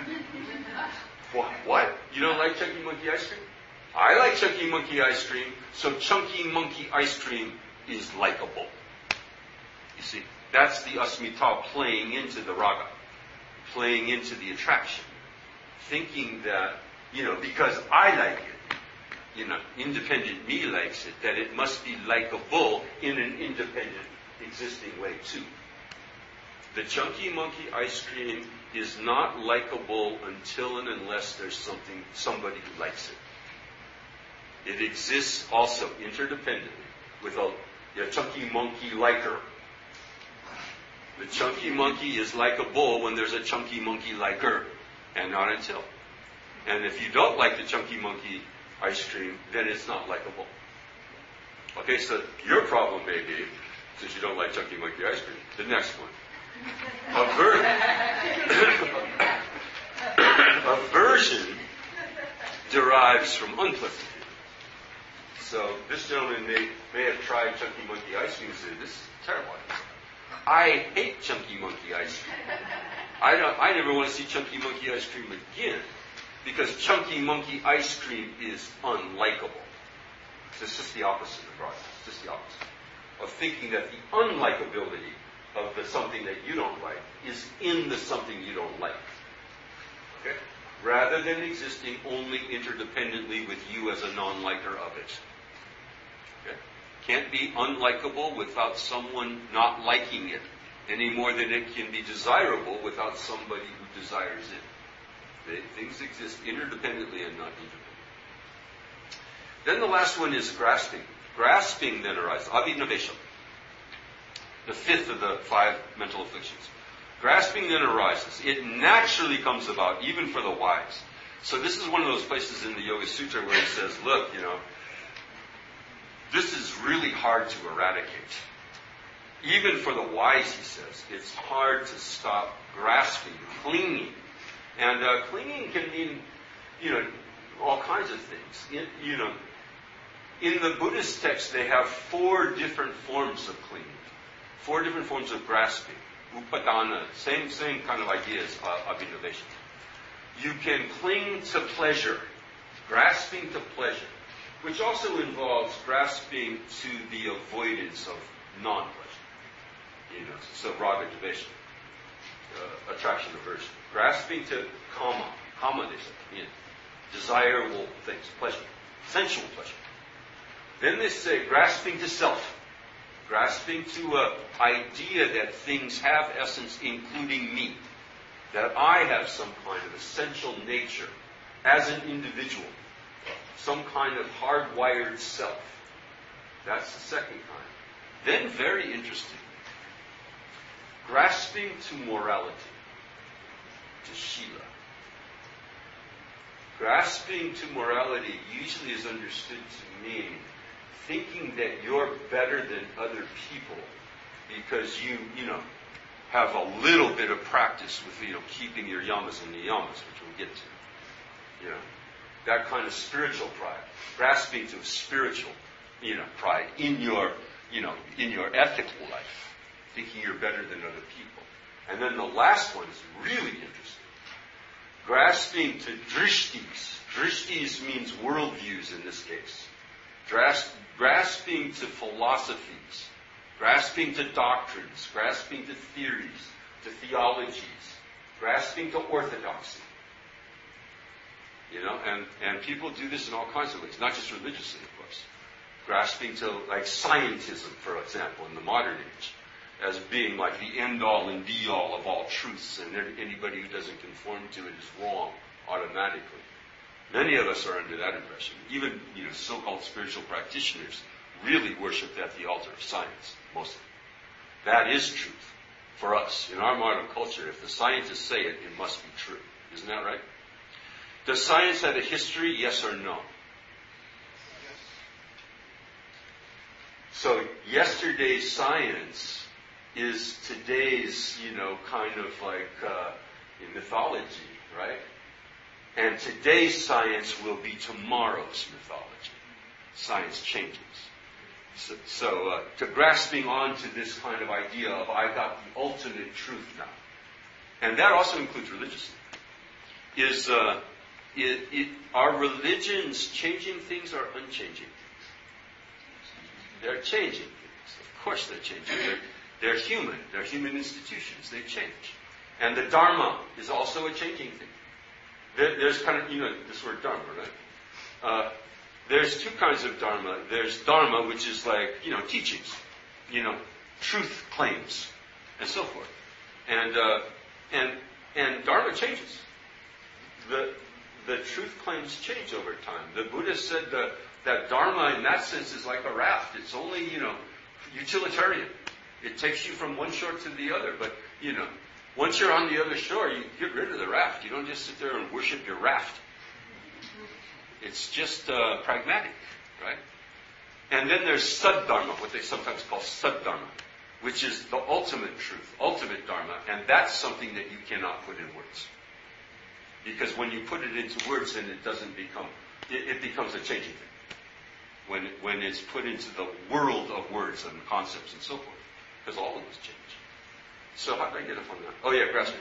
What? You don't like Chunky Monkey ice cream? I like Chunky Monkey ice cream, so Chunky Monkey ice cream is likable. You see, that's the asmita playing into the raga, playing into the attraction, thinking that, because I like it, independent me likes it, that it must be likable in an independent, existing way too. The Chunky Monkey ice cream is not likable until and unless there's somebody who likes it. It exists also interdependently with a Chunky Monkey liker. The Chunky Monkey is likable when there's a Chunky Monkey liker, and not until. And if you don't like the Chunky Monkey ice cream, then it's not likable. Okay, so your problem may be, since you don't like Chunky Monkey ice cream, the next one. Aversion derives from unpleasant feeling. So this gentleman may have tried Chunky Monkey ice cream and said, this is terrible. I hate Chunky Monkey ice cream. I never want to see Chunky Monkey ice cream again, because Chunky Monkey ice cream is unlikable. It's just the opposite of right. It's just the opposite of thinking that the unlikability of the something that you don't like is in the something you don't like. Okay? Rather than existing only interdependently with you as a non-liker of it. Okay? Can't be unlikable without someone not liking it, any more than it can be desirable without somebody who desires it. Things exist interdependently and not independently. Then the last one is grasping. Grasping then arises. Abhinavesha. The fifth of the 5 mental afflictions. Grasping then arises. It naturally comes about, even for the wise. So this is one of those places in the Yoga Sutra where he says, look, this is really hard to eradicate. Even for the wise, he says, it's hard to stop grasping, clinging. And clinging can mean, all kinds of things. In the Buddhist text, they have 4 different forms of clinging. 4 different forms of grasping. Upadana, same kind of ideas of innovation. You can cling to pleasure, grasping to pleasure, which also involves grasping to the avoidance of non-pleasure. So raga, dvesha, attraction, aversion. Grasping to kama, desirable things, pleasure, sensual pleasure. Then they say grasping to self. Grasping to an idea that things have essence, including me. That I have some kind of essential nature as an individual. Some kind of hardwired self. That's the second kind. Then, very interesting, grasping to morality, to Shila. Grasping to morality usually is understood to mean thinking that you're better than other people because you have a little bit of practice with, keeping your yamas and niyamas, which we'll get to. That kind of spiritual pride. Grasping to spiritual, pride in your ethical life. Thinking you're better than other people. And then the last one is really interesting. Grasping to drishtis. Drishtis means worldviews in this case. Grasping to philosophies, grasping to doctrines, grasping to theories, to theologies, grasping to orthodoxy. And people do this in all kinds of ways, not just religiously, of course. Grasping to, like, scientism, for example, in the modern age, as being like the end-all and be-all of all truths, and anybody who doesn't conform to it is wrong automatically. Many of us are under that impression. Even, so-called spiritual practitioners really worship at the altar of science, mostly. That is truth for us. In our modern culture, if the scientists say it, it must be true. Isn't that right? Does science have a history, yes or no? So yesterday's science is today's, kind of like mythology, right? And today's science will be tomorrow's mythology. Science changes. So to grasping onto this kind of idea of I got the ultimate truth now, and that also includes religious, are religions changing things or unchanging things? They're changing things. Of course they're changing. They're human. They're human institutions. They change. And the Dharma is also a changing thing. There's kind of, this word Dharma, right? There's two kinds of Dharma. There's Dharma, which is like, teachings, truth claims, and so forth. And Dharma changes. The truth claims change over time. The Buddha said that Dharma, in that sense, is like a raft. It's only, utilitarian. It takes you from one shore to the other. But, once you're on the other shore, you get rid of the raft. You don't just sit there and worship your raft. It's just pragmatic, right? And then there's Saddharma, what they sometimes call Saddharma, which is the ultimate truth, ultimate Dharma, and that's something that you cannot put in words. Because when you put it into words, then it doesn't become, it becomes a changing thing. When it's put into the world of words and concepts and so forth. Because all of us change. So how did I get up on that? Oh yeah, grasping.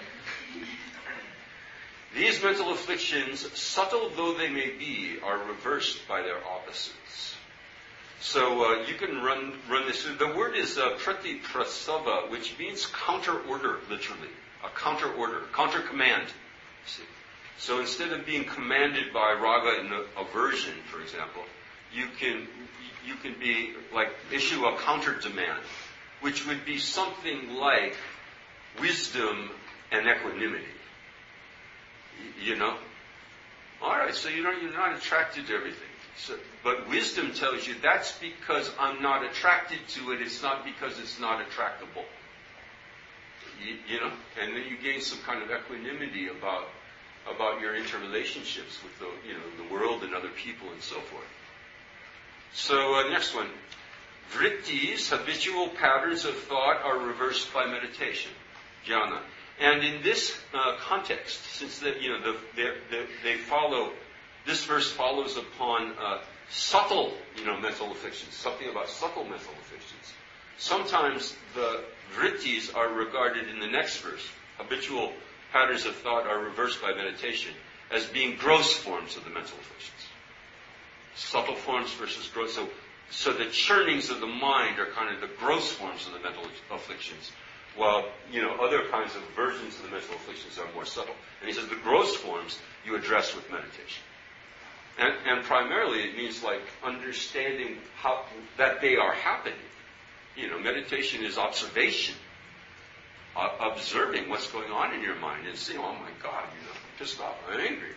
These mental afflictions, subtle though they may be, are reversed by their opposites. So you can run this through. The word is pratiprasava, which means counter-order, literally. A counter-order, counter-command. See? So instead of being commanded by raga and aversion, for example, you can be like issue a counter-demand, which would be something like wisdom and equanimity. All right, so you're not attracted to everything. But wisdom tells you that's because I'm not attracted to it. It's not because it's not attractable. And then you gain some kind of equanimity about your interrelationships with the world and other people and so forth. So next one, vrittis, habitual patterns of thought, are reversed by meditation, jhana. And in this context, since they follow, this verse follows upon subtle, mental afflictions, something about subtle mental afflictions. Sometimes the vrittis are regarded in the next verse, habitual patterns of thought are reversed by meditation, as being gross forms of the mental afflictions. Subtle forms versus gross. So the churnings of the mind are kind of the gross forms of the mental afflictions, while, other kinds of versions of the mental afflictions are more subtle. And he says the gross forms you address with meditation. And primarily it means like understanding how that they are happening. Meditation is observation. Observing what's going on in your mind and saying, oh my God, I'm pissed off, I'm angry.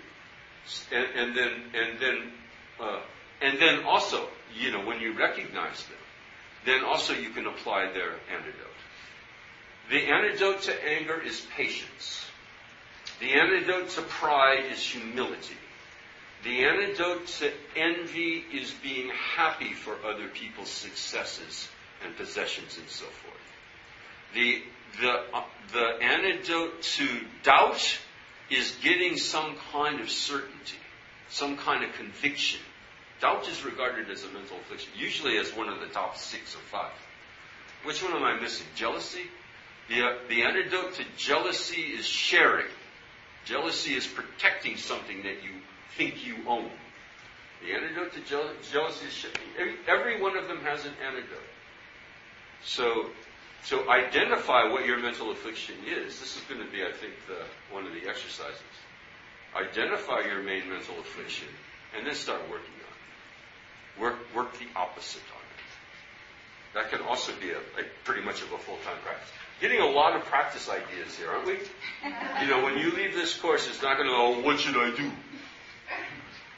And then also, when you recognize them, then also you can apply their antidote. The antidote to anger is patience. The antidote to pride is humility. The antidote to envy is being happy for other people's successes and possessions and so forth. The antidote to doubt is getting some kind of certainty, some kind of conviction. Doubt is regarded as a mental affliction, usually as one of the top 6 or 5. Which one am I missing? Jealousy? The antidote to jealousy is sharing. Jealousy is protecting something that you think you own. The antidote to jealousy is sharing. Every one of them has an antidote. So identify what your mental affliction is. This is going to be, I think, one of the exercises. Identify your main mental affliction, and then start working on it. Work the opposite on it. That can also be pretty much of a full-time practice. Getting a lot of practice ideas here, aren't we? When you leave this course, it's not going to, what should I do?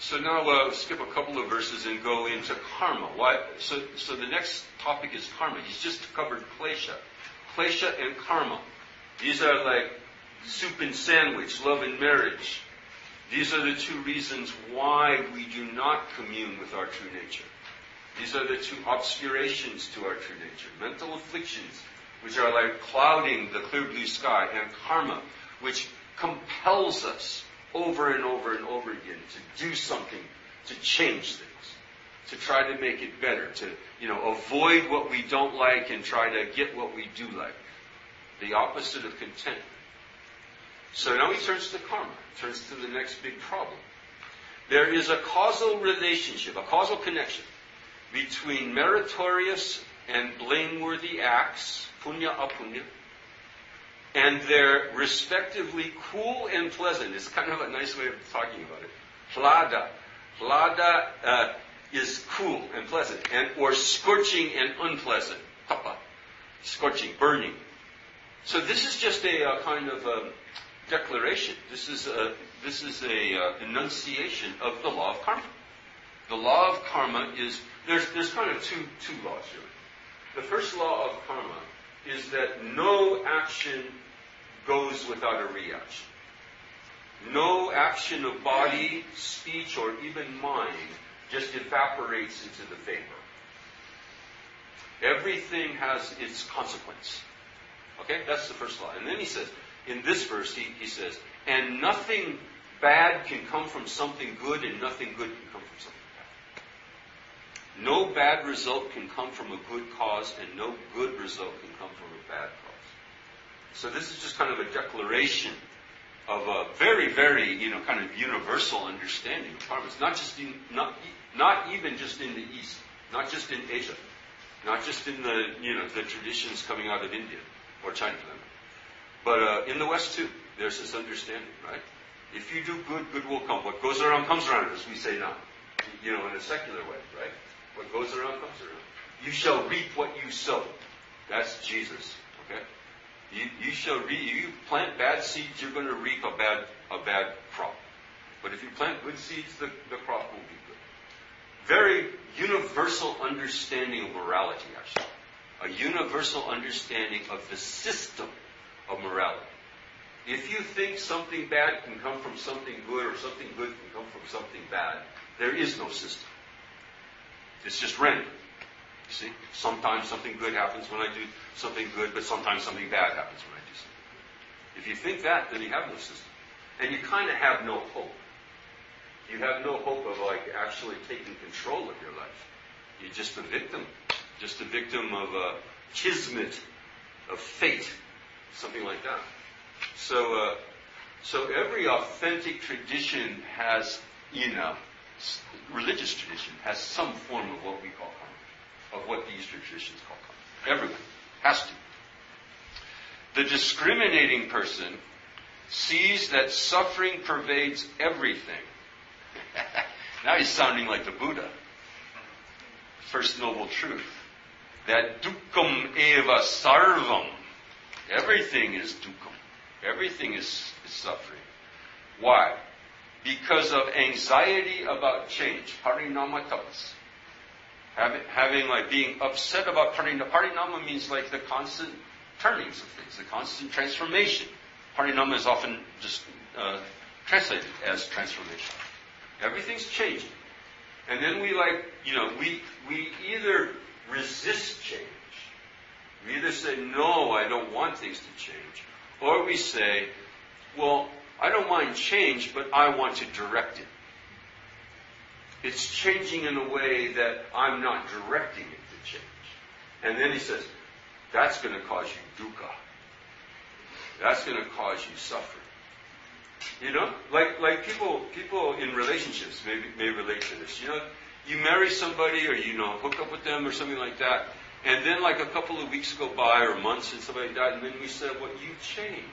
So now skip a couple of verses and go into karma. Why? So the next topic is karma. He's just covered klesha. Klesha and karma. These are like soup and sandwich, love and marriage. These are the two reasons why we do not commune with our true nature. These are the two obscurations to our true nature. Mental afflictions, which are like clouding the clear blue sky, and karma, which compels us over and over and over again to do something, to change things, to try to make it better, to, avoid what we don't like and try to get what we do like. The opposite of contentment. So now he turns to karma, turns to the next big problem. There is a causal relationship, a causal connection between meritorious and blameworthy acts, punya apunya, and their respectively cool and pleasant. It's kind of a nice way of talking about it. Hlada. Hlada is cool and pleasant, or scorching and unpleasant. Tapa. Scorching, burning. So this is just a kind of declaration. This is a enunciation of the law of karma. The law of karma is, there's kind of two laws here. The first law of karma is that no action goes without a reaction. No action of body, speech, or even mind just evaporates into the vapor. Everything has its consequence. Okay, that's the first law. And then he says, in this verse, he says, and nothing bad can come from something good, and nothing good can come from something bad. No bad result can come from a good cause, and no good result can come from a bad cause. So this is just kind of a declaration of a very, very, kind of universal understanding of karma. It's not even just in the East, not just in Asia, not just in the, the traditions coming out of India or China, but in the West too. There's this understanding, right? If you do good, good will come. What goes around comes around, as we say now, in a secular way, right? What goes around comes around. You shall reap what you sow. That's Jesus, okay? You shall reap. You plant bad seeds, you're going to reap a bad crop. But if you plant good seeds, the crop will be good. Very universal understanding of morality, actually. A universal understanding of the system of morality. If you think something bad can come from something good, or something good can come from something bad, there is no system. It's just random. You see? Sometimes something good happens when I do something good, but sometimes something bad happens when I do something. If you think that, then you have no system. And you kind of have no hope. You have no hope of actually taking control of your life. You're just a victim. Just a victim of a kismet, of fate, something like that. So every authentic tradition has, religious tradition has some form of what we call karma, of what the Eastern traditions call karma. Everyone has to. The discriminating person sees that suffering pervades everything. Now he's sounding like the Buddha. First noble truth. That dukkam eva sarvam. Everything is dukkam. Everything is suffering. Why? Because of anxiety about change. Parinamatapas. Having being upset about parinama. Parinama means the constant turnings of things, the constant transformation. Parinama is often just translated as transformation. Everything's changing. And then we either resist change. We either say, no, I don't want things to change. Or we say, well, I don't mind change, but I want to direct it. It's changing in a way that I'm not directing it to change. And then he says, that's going to cause you dukkha. That's going to cause you suffering. Like people in relationships may relate to this. You marry somebody or hook up with them or something like that, and then a couple of weeks go by or months and somebody died, and then we said, well, you changed.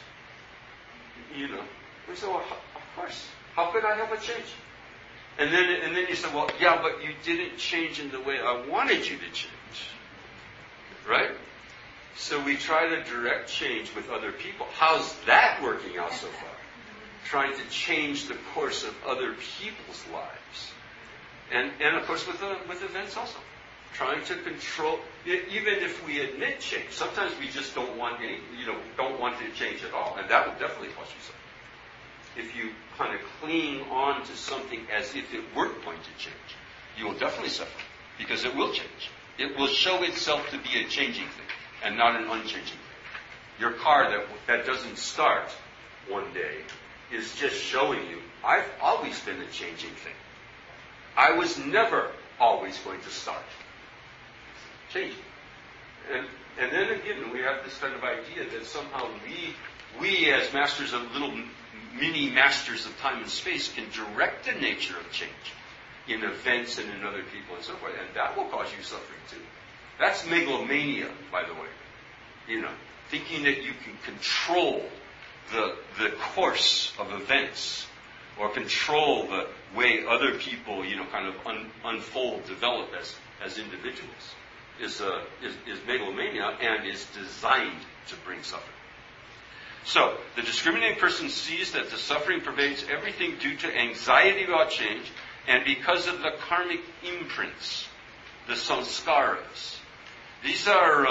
We said, well, of course. How could I have a change? And then you said, well, yeah, but you didn't change in the way I wanted you to change. Right? So we try to direct change with other people. How's that working out so far? trying to change the course of other people's lives. And of course with events also. Trying to control, even if we admit change, sometimes we just don't want don't want to change at all, and that will definitely cause you something. If you kind of cling on to something as if it weren't going to change, you will definitely suffer, because it will change. It will show itself to be a changing thing, and not an unchanging thing. Your car that doesn't start one day is just showing you, I've always been a changing thing. I was never always going to start. Changing. And then again, we have this kind of idea that somehow we as masters of little mini masters of time and space can direct the nature of change in events and in other people and so forth. And that will cause you suffering too. That's megalomania, by the way. Thinking that you can control the course of events or control the way other people, kind of unfold, develop as individuals is megalomania and is designed to bring suffering. So, the discriminating person sees that the suffering pervades everything due to anxiety about change and because of the karmic imprints, the samskaras. These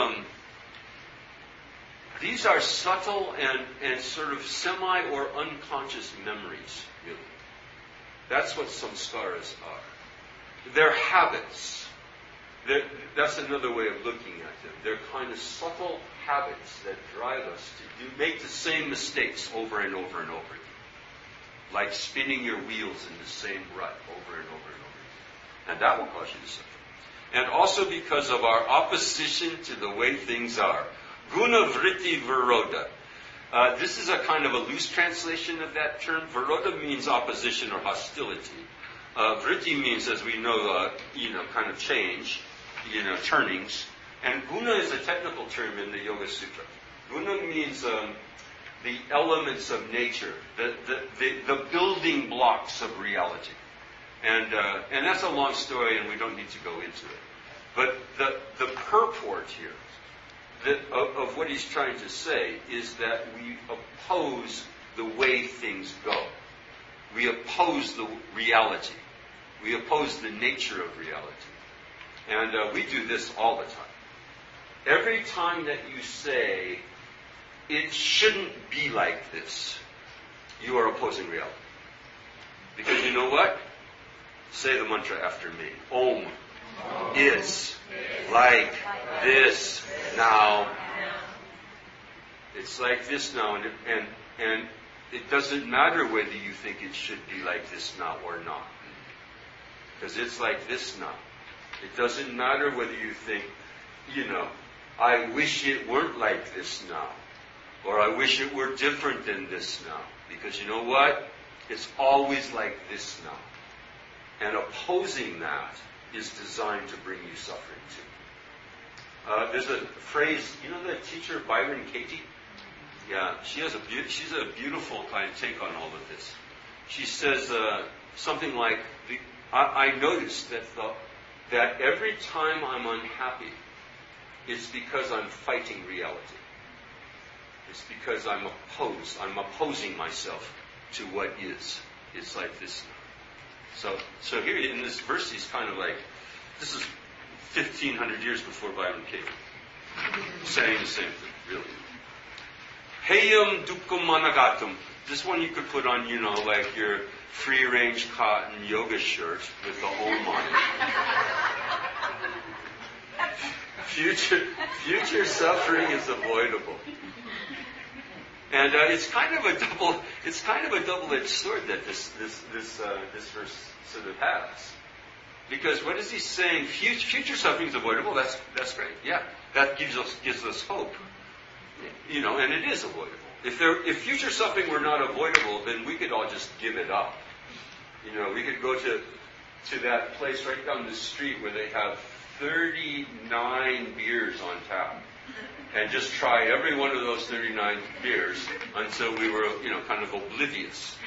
are subtle and sort of semi or unconscious memories, really. That's what samskaras are. They're habits. That's another way of looking at them. They're kind of subtle habits that drive us to make the same mistakes over and over and over again. Like spinning your wheels in the same rut over and over and over again. And that will cause you to suffer. And also because of our opposition to the way things are. Guna vritti viroda. This is a kind of a loose translation of that term. Viroda means opposition or hostility. Vritti means, as we know, kind of change, turnings. And guna is a technical term in the Yoga Sutra. Guna means the elements of nature, the building blocks of reality. And that's a long story, and we don't need to go into it. But the purport here of what he's trying to say is that we oppose the way things go. We oppose the reality. We oppose the nature of reality. And we do this all the time. Every time that you say, it shouldn't be like this, you are opposing reality. Because you know what? Say the mantra after me. Om is like this now. It's like this now, and it doesn't matter whether you think it should be like this now or not. Because it's like this now. It doesn't matter whether you think, I wish it weren't like this now. Or I wish it were different than this now. Because you know what? It's always like this now. And opposing that is designed to bring you suffering too. There's a phrase, the teacher Byron Katie? Yeah, she's a beautiful kind of take on all of this. She says something like, I noticed that every time I'm unhappy, it's because I'm fighting reality. It's because I'm opposing myself to what is. It's like this now. So here in this verse, he's kind of like, this is 1,500 years before Byron came, saying the same thing, really. Heyam dukkam managatum. This one you could put on, like your free-range cotton yoga shirt with the Om on it. Future suffering is avoidable. And it's kind of a double-edged sword that this verse sort of has. Because what is he saying? Future suffering is avoidable. That's great. Yeah, that gives us hope. And it is avoidable. If future suffering were not avoidable, then we could all just give it up. We could go to that place right down the street where they have 39 beers on tap, and just try every one of those 39 beers until we were, kind of oblivious.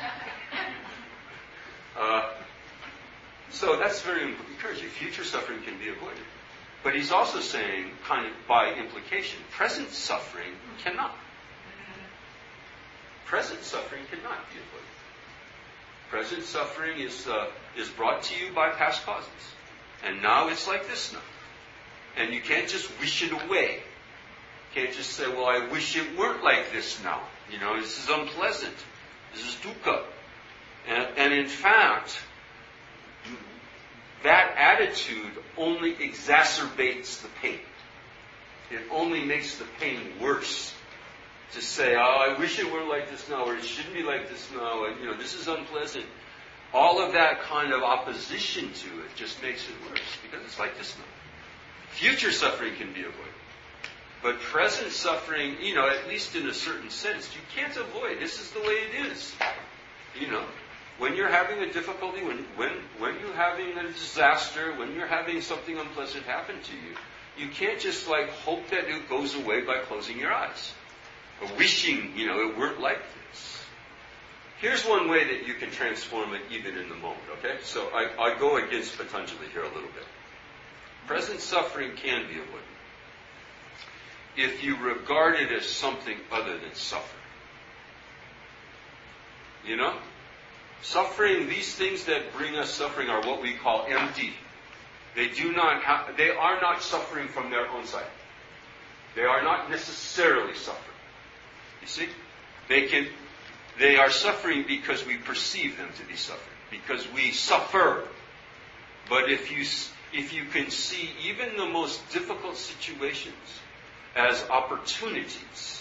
So that's very encouraging. Future suffering can be avoided. But he's also saying, kind of by implication, present suffering cannot. Present suffering cannot be avoided. Present suffering is brought to you by past causes. And now it's like this now. And you can't just wish it away. You can't just say, well, I wish it weren't like this now. This is unpleasant. This is dukkha. And in fact, that attitude only exacerbates the pain. It only makes the pain worse. To say, I wish it were like this now, or it shouldn't be like this now, and this is unpleasant. All of that kind of opposition to it just makes it worse, because it's like this now. Future suffering can be avoided. But present suffering, at least in a certain sense, you can't avoid. This is the way it is. When you're having a difficulty, when you're having a disaster, when you're having something unpleasant happen to you, you can't just hope that it goes away by closing your eyes. Or wishing, it weren't like this. Here's one way that you can transform it even in the moment, okay? So I go against Patanjali here a little bit. Present suffering can be avoided if you regard it as something other than suffering. Suffering, these things that bring us suffering are what we call empty. They are not suffering from their own side. They are not necessarily suffering. You see? They are suffering because we perceive them to be suffering. Because we suffer. But if you can see even the most difficult situations as opportunities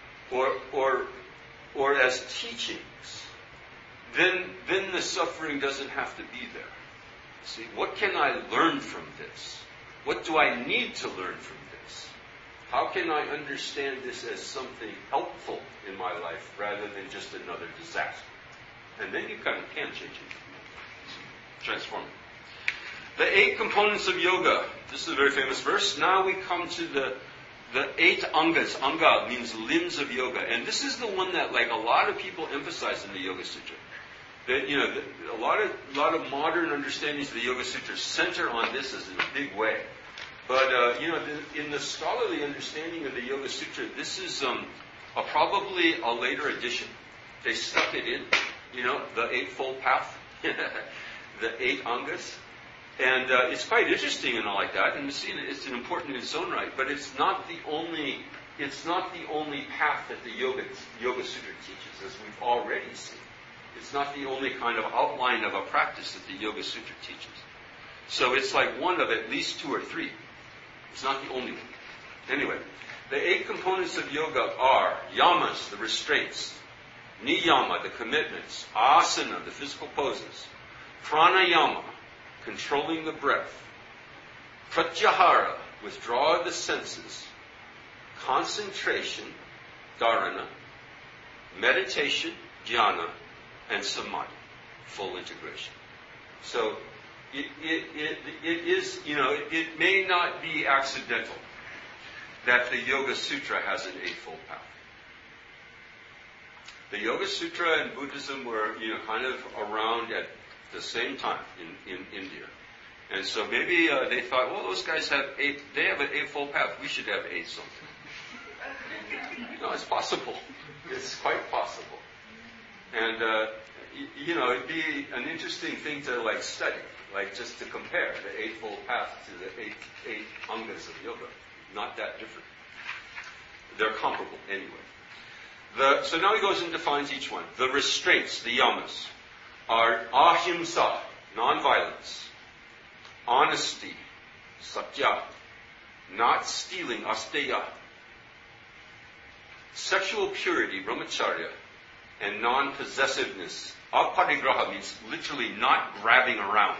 or as teachings, then the suffering doesn't have to be there. See, what can I learn from this? What do I need to learn from this? How can I understand this as something helpful in my life rather than just another disaster? And then you kind of can change it. Transform it. The 8 components of yoga. This is a very famous verse. Now we come to the 8 angas. Anga means limbs of yoga. And this is the one that a lot of people emphasize in the Yoga Sutra. That, a lot of modern understandings of the Yoga Sutra center on this as in a big way. But, in the scholarly understanding of the Yoga Sutra, this is probably a later addition. They stuck it in, the Eightfold Path, the 8 angas. And it's quite interesting and all like that. And it's important in its own right. But it's not the only path that the Yoga Sutra teaches, as we've already seen. It's not the only kind of outline of a practice that the Yoga Sutra teaches. So it's one of at least 2 or 3. It's not the only one. Anyway, the 8 components of yoga are yamas, the restraints, niyama, the commitments, asana, the physical poses, pranayama, controlling the breath, pratyahara, withdrawal of the senses, concentration, dharana, meditation, jhana, and samadhi, full integration. So it is, it may not be accidental that the Yoga Sutra has an 8-fold path. The Yoga Sutra and Buddhism were, kind of around at the same time in India. And so maybe they thought, well, those guys have they have an 8-fold path, we should have 8 something. No, it's possible. It's quite possible. And, it'd be an interesting thing to study, just to compare the 8-fold path to the 8 angas of yoga. Not that different. They're comparable anyway. So now he goes and defines each one. The restraints, the yamas, are ahimsa, non-violence, honesty, satya, not stealing, asteya, sexual purity, brahmacharya, and non-possessiveness. Aparigraha means literally not grabbing around.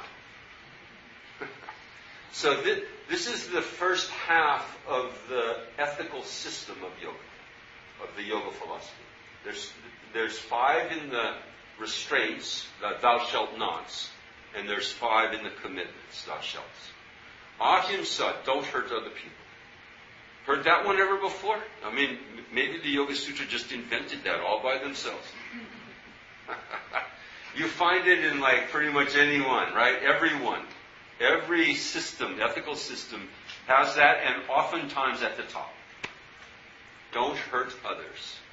So this is the first half of the ethical system of yoga, of the yoga philosophy. There's 5 in the restraints, the thou shalt nots, and there's 5 in the commitments, thou shalt. Ahimsa, don't hurt other people. Heard that one ever before? I mean, maybe the Yoga Sutra just invented that all by themselves. You find it in pretty much anyone, right? Everyone. Every system, ethical system, has that, and oftentimes at the top. Don't hurt others.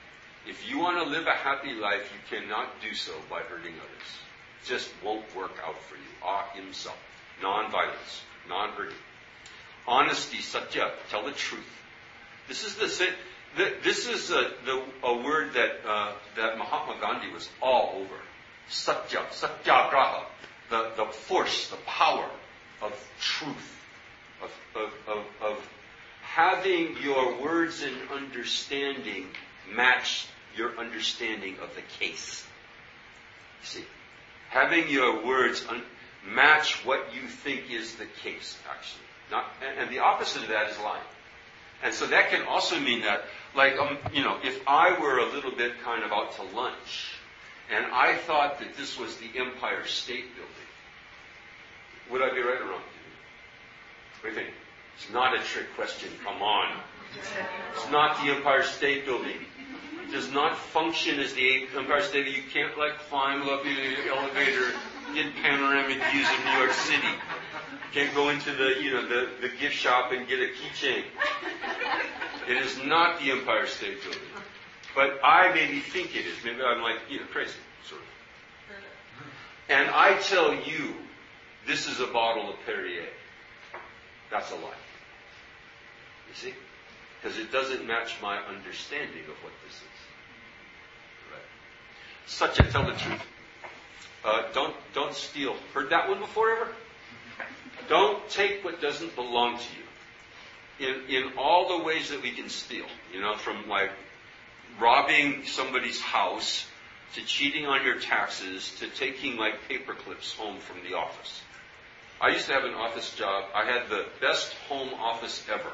If you want to live a happy life, you cannot do so by hurting others. It just won't work out for you. Ahimsa. Non-violence. Non-hurting. Honesty, satya, tell the truth. This is a word that Mahatma Gandhi was all over. Satya, satyagraha, the force, the power of truth, of having your words and understanding match your understanding of the case. You see, having your words match what you think is the case, actually. And the opposite of that is lying. And so that can also mean that, like, if I were a little bit kind of out to lunch, and I thought that this was the Empire State Building, would I be right or wrong? What do you think? It's not a trick question. Come on. It's not the Empire State Building. It does not function as the Empire State Building. You can't, like, climb up in the elevator, get panoramic views of New York City. You can't go into the gift shop and get a keychain. It is not the Empire State Building. But I maybe think it is. Maybe I'm like, crazy, sort of. And I tell you, this is a bottle of Perrier. That's a lie. You see? Because it doesn't match my understanding of what this is. Right? Satya, tell the truth. Don't steal. Heard that one before ever? Don't take what doesn't belong to you. In all the ways that we can steal, from like robbing somebody's house to cheating on your taxes to taking like paper clips home from the office. I used to have an office job. I had the best home office ever.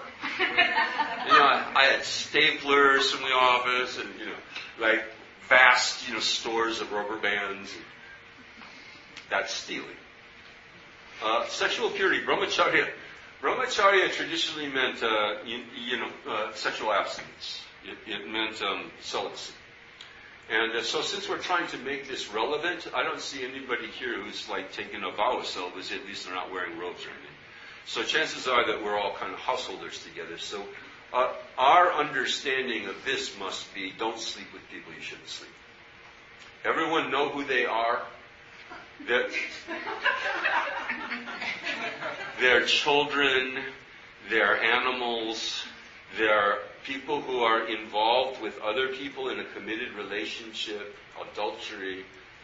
I had staplers from the office and, like vast, stores of rubber bands. That's stealing. Sexual purity, brahmacharya. Brahmacharya traditionally meant, sexual abstinence. It meant celibacy. And so since we're trying to make this relevant, I don't see anybody here who's like taking a vow of celibacy, at least they're not wearing robes or anything. So chances are that we're all kind of householders together. So our understanding of this must be, don't sleep with people you shouldn't sleep. Everyone know who they are? They're children, they're animals, they're people who are involved with other people in a committed relationship, adultery.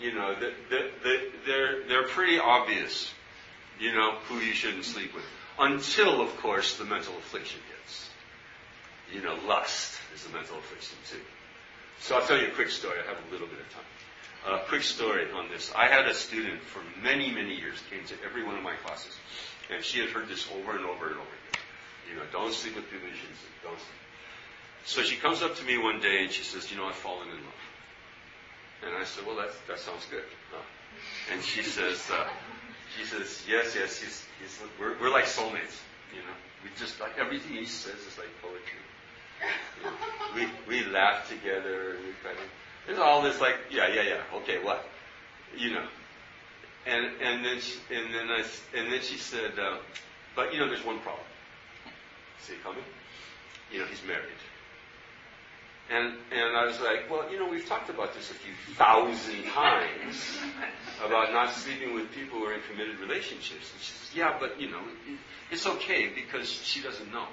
They're pretty obvious, who you shouldn't sleep with. Until, of course, the mental affliction hits. Lust is a mental affliction too. So I'll tell you a quick story. I have a little bit of time. Quick story on this. I had a student for many, many years, came to every one of my classes, and she had heard this over and over and over again. Don't sleep with people you shouldn't sleep. Don't sleep. So she comes up to me one day and she says, I've fallen in love. And I said, well, that sounds good. And she says, yes, we're like soulmates. We just, like, everything he says is like poetry. We laugh together and we kind of, there's all this like, yeah, okay, what? And then she said, but there's one problem. See it coming? He's married. And I was like, well, we've talked about this a few thousand times about not sleeping with people who are in committed relationships. And she says, yeah, but it's okay because she doesn't know.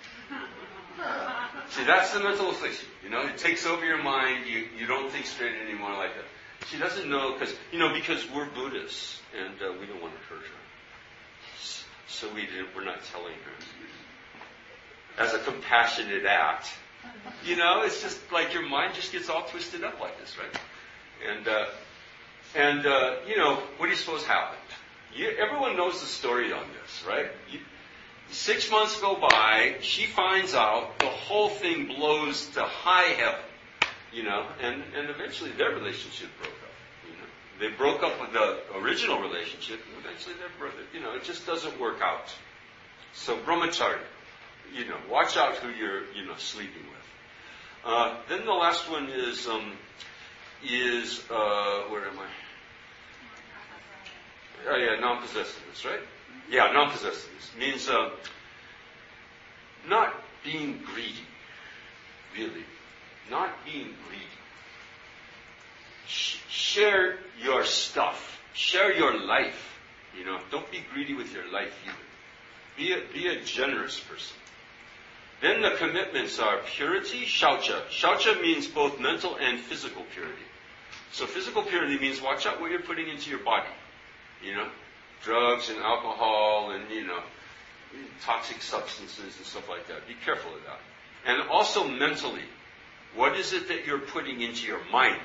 See, that's the mental affliction. It takes over your mind. You don't think straight anymore like that. She doesn't know because we're Buddhists and we don't want to hurt her. So we're not telling her. As a compassionate act. It's just like your mind just gets all twisted up like this, right? And what do you suppose happened? Everyone knows the story on this, right? 6 months go by, she finds out, the whole thing blows to high heaven, and eventually their relationship broke up, They broke up with the original relationship, and eventually it just doesn't work out. So brahmacharya, watch out who you're, sleeping with. Then the last one is where am I? Oh yeah, non-possessiveness, right? Yeah, non-possessiveness means not being greedy, really. not being greedy. Share your stuff. Share your life. Don't be greedy with your life either. Be a generous person. Then the commitments are purity, shaucha. Shaucha means both mental and physical purity. So physical purity means watch out what you're putting into your body. Drugs and alcohol and, toxic substances and stuff like that. Be careful of that. And also mentally, what is it that you're putting into your mind?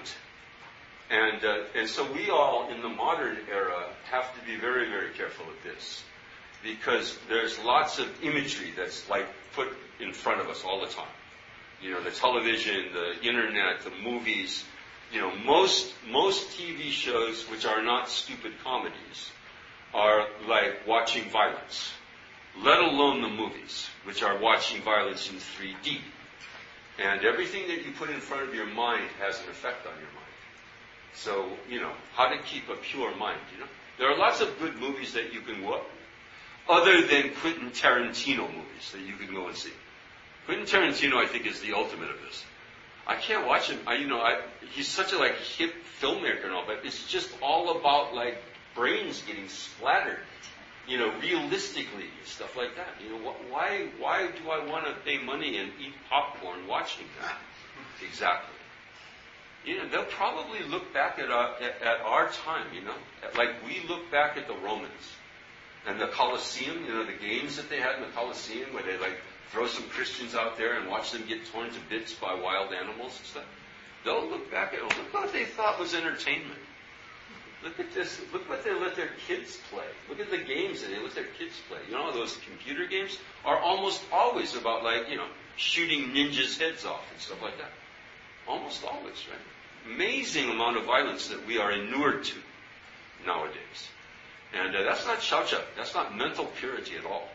And so we all, in the modern era, have to be very, very careful of this. Because there's lots of imagery that's put in front of us all the time. The television, the internet, the movies. Most TV shows, which are not stupid comedies, are like watching violence. Let alone the movies, which are watching violence in 3D. And everything that you put in front of your mind has an effect on your mind. So, how to keep a pure mind, There are lots of good movies that you can watch, other than Quentin Tarantino movies that you can go and see. Quentin Tarantino, I think, is the ultimate of this. I can't watch him. He's such a hip filmmaker and all, but it's just all about brains getting splattered, realistically and stuff like that. Why do I want to pay money and eat popcorn watching that? Exactly. They'll probably look back at our time. Like we look back at the Romans and the Colosseum. The games that they had in the Colosseum where they throw some Christians out there and watch them get torn to bits by wild animals and stuff. They'll look back at it. Look what they thought was entertainment. Look at this. Look what they let their kids play. Look at the games that they let their kids play. Those computer games are almost always about shooting ninjas' heads off and stuff like that. Almost always, right? Amazing amount of violence that we are inured to nowadays. And that's not shaucha. That's not mental purity at all.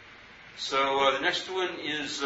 So the next one is,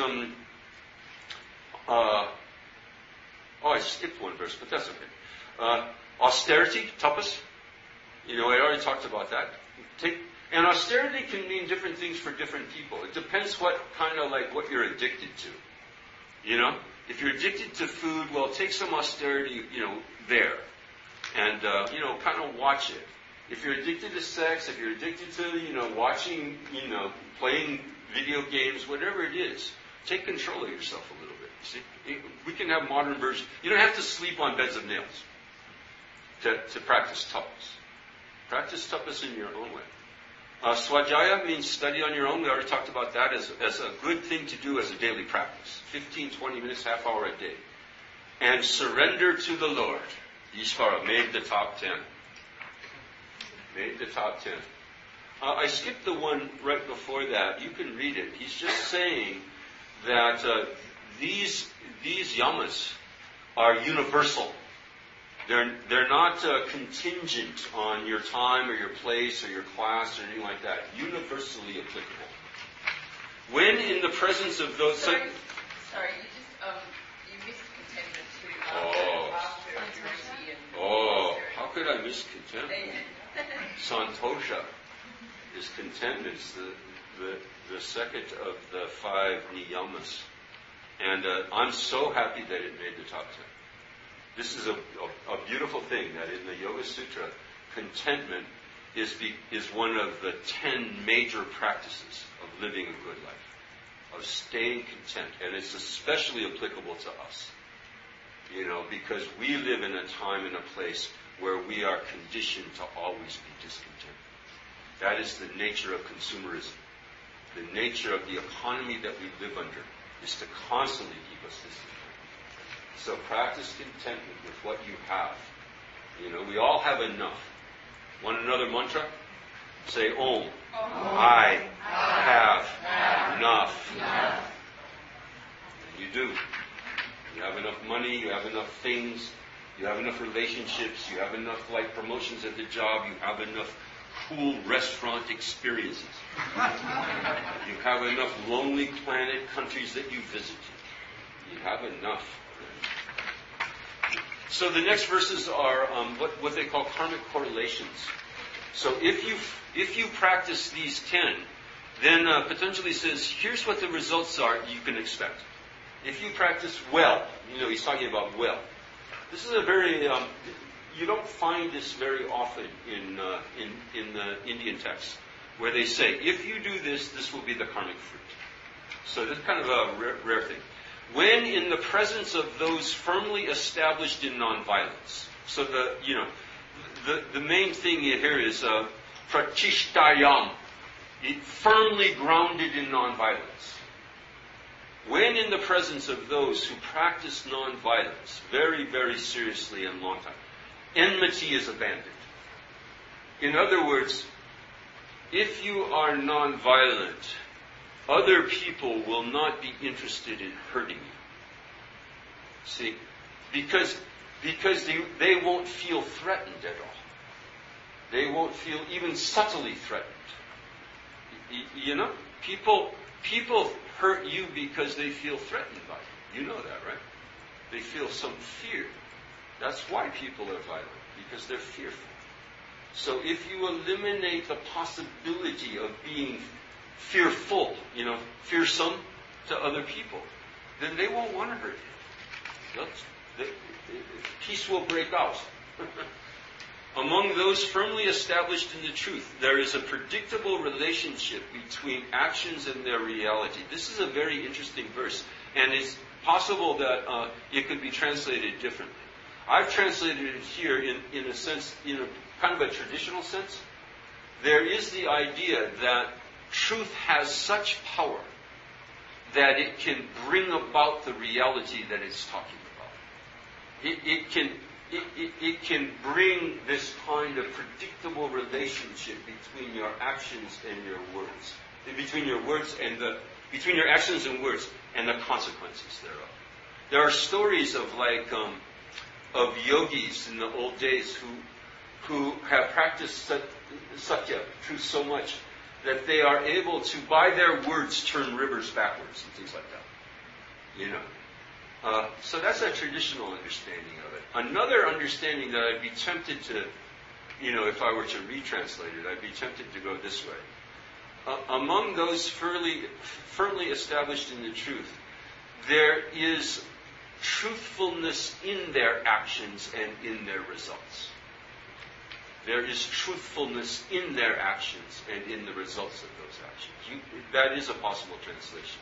I skipped one verse, but that's okay. Austerity, tapas. I already talked about that. And austerity can mean different things for different people. It depends what kind of what you're addicted to. If you're addicted to food, well, take some austerity, there. And, kind of watch it. If you're addicted to sex, if you're addicted to, watching, playing video games, whatever it is, take control of yourself a little bit. You see? We can have modern versions. You don't have to sleep on beds of nails to practice tapas. Practice tapas in your own way. Swajaya means study on your own. We already talked about that as a good thing to do as a daily practice. 15, 20 minutes, half hour a day. And surrender to the Lord. Ishvara made the top 10. Made the top 10. I skipped the one right before that. You can read it. He's just saying that these yamas are universal. They're not contingent on your time or your place or your class or anything like that. Universally applicable. When in the presence of those... Sorry, you missed contentment too. After purity and how could I miss contentment? Santosha is contentment. It's the second of the 5 niyamas. And I'm so happy that it made the top 10. This is a beautiful thing that in the Yoga Sutra, contentment is one of the 10 major practices of living a good life, of staying content. And it's especially applicable to us, because we live in a time and a place where we are conditioned to always be discontent. That is the nature of consumerism. The nature of the economy that we live under is to constantly keep us discontent. So practice contentment with what you have. We all have enough. Want another mantra? Say Om. I have enough. And you do. You have enough money, you have enough things, you have enough relationships, you have enough promotions at the job, you have enough cool restaurant experiences. You have enough Lonely Planet countries that you visited. You have enough. So the next verses are what they call karmic correlations. So if you practice these 10, then Patanjali says, here's what the results are you can expect. if you practice well, he's talking about well. This is a very, you don't find this very often in the Indian texts, where they say, if you do this, this will be the karmic fruit. So this is kind of a rare thing. When in the presence of those firmly established in nonviolence. So the main thing here is pratishtayam, firmly grounded in nonviolence. When in the presence of those who practice nonviolence very, very seriously and long time, enmity is abandoned. In other words, if you are nonviolent, other people will not be interested in hurting you. See? Because they won't feel threatened at all. They won't feel even subtly threatened. People hurt you because they feel threatened by you. You know that, right? They feel some fear. That's why people are violent, because they're fearful. So if you eliminate the possibility of being fearful, fearsome to other people, then they won't want to hurt you. Peace will break out. Among those firmly established in the truth, there is a predictable relationship between actions and their reality. This is a very interesting verse, and it's possible that it could be translated differently. I've translated it here in a sense, kind of a traditional sense. There is the idea that truth has such power that it can bring about the reality that it's talking about. It can bring this kind of predictable relationship between your actions and your words, between your actions and words and the consequences thereof. There are stories of of yogis in the old days who have practiced satya, truth, so much that they are able to, by their words, turn rivers backwards and things like that. So that's a traditional understanding of it. Another understanding that I'd be tempted to, if I were to retranslate it, I'd be tempted to go this way. Among those firmly established in the truth, there is truthfulness in their actions and in their results. There is truthfulness in their actions and in the results of those actions. That is a possible translation.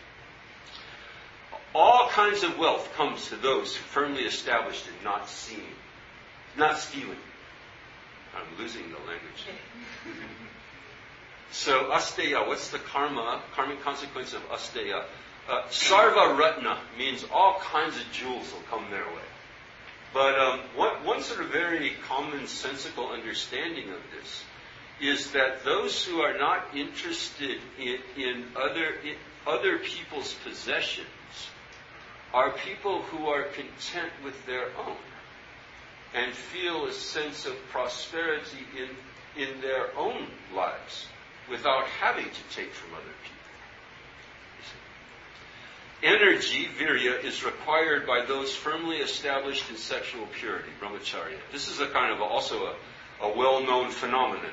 All kinds of wealth comes to those firmly established in not stealing. I'm losing the language. So asteya, what's the karmic consequence of asteya? Sarva Ratna means all kinds of jewels will come their way. But one sort of very commonsensical understanding of this is that those who are not interested in other people's possessions are people who are content with their own and feel a sense of prosperity in their own lives without having to take from other people. Energy, virya, is required by those firmly established in sexual purity, brahmacharya. This is also a well-known phenomenon,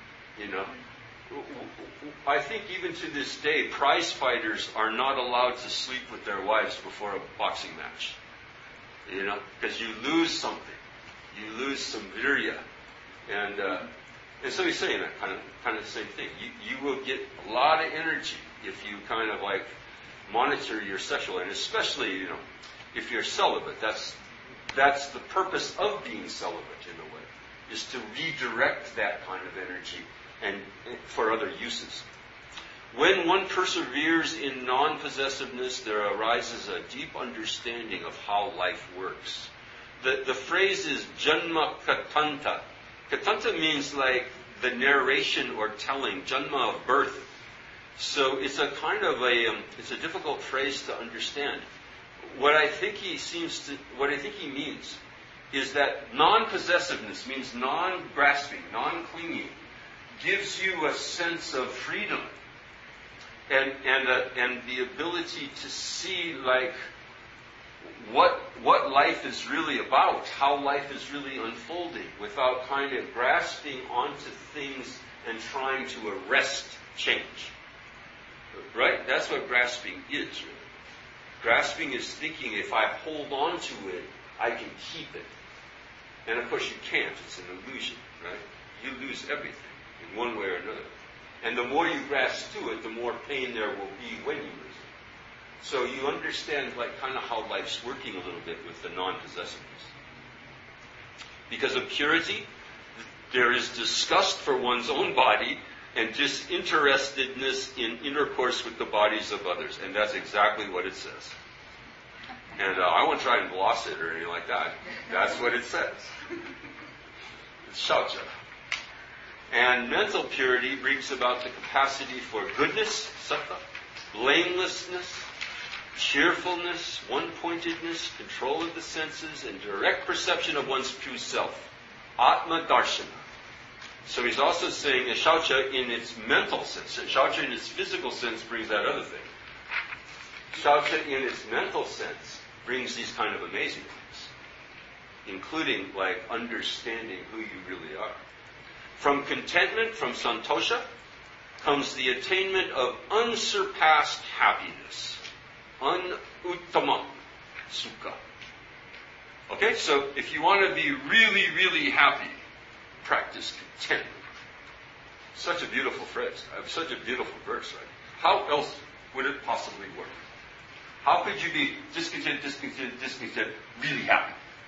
I think even to this day, prize fighters are not allowed to sleep with their wives before a boxing match. Because you lose something. You lose some virya. And so he's saying that kind of the same thing. You will get a lot of energy if you monitor your sexual, and especially, if you're celibate. That's the purpose of being celibate in a way, is to redirect that kind of energy and for other uses. When one perseveres in non-possessiveness, there arises a deep understanding of how life works. The phrase is janma katanta. Katanta means the narration or telling, janma of birth. So it's a it's a difficult phrase to understand. What I think he means is that non-possessiveness means non-grasping, non-clinging, gives you a sense of freedom and the ability to see what life is really about, how life is really unfolding, without grasping onto things and trying to arrest change. Right? That's what grasping is, really. Grasping is thinking, if I hold on to it, I can keep it. And of course you can't. It's an illusion, right? You lose everything in one way or another. And the more you grasp to it, the more pain there will be when you lose it. So you understand like kind of how life's working a little bit with the non-possessiveness. Because of purity, there is disgust for one's own body and disinterestedness in intercourse with the bodies of others. And that's exactly what it says. And I won't try and gloss it or anything like that. That's what it says. It's Shaucha. And mental purity brings about the capacity for goodness, sattva, blamelessness, cheerfulness, one-pointedness, control of the senses, and direct perception of one's true self. Atma Darshana. So he's also saying that Shaucha in its mental sense, Shaucha in its physical sense brings that other thing. Shaucha in its mental sense brings these kind of amazing things, including like understanding who you really are. From contentment, from santosha, comes the attainment of unsurpassed happiness. Uttama sukha. Okay, so if you want to be really, really happy, practice contentment. Such a beautiful phrase. Such a beautiful verse, right? How else would it possibly work? How could you be discontent, really happy?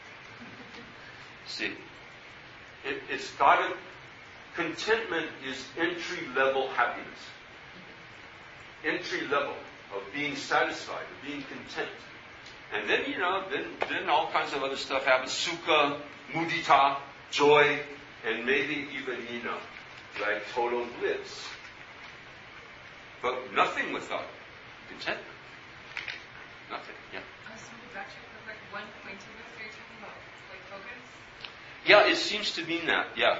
See, it's got to. Contentment is entry-level happiness. Entry level of being satisfied, of being content. And then, then all kinds of other stuff happens. Sukha, mudita, joy, and maybe even, like total bliss. But nothing without contentment. Nothing, yeah. So back to like one-pointedness, are you talking about like focus? Yeah, it seems to mean that, yeah.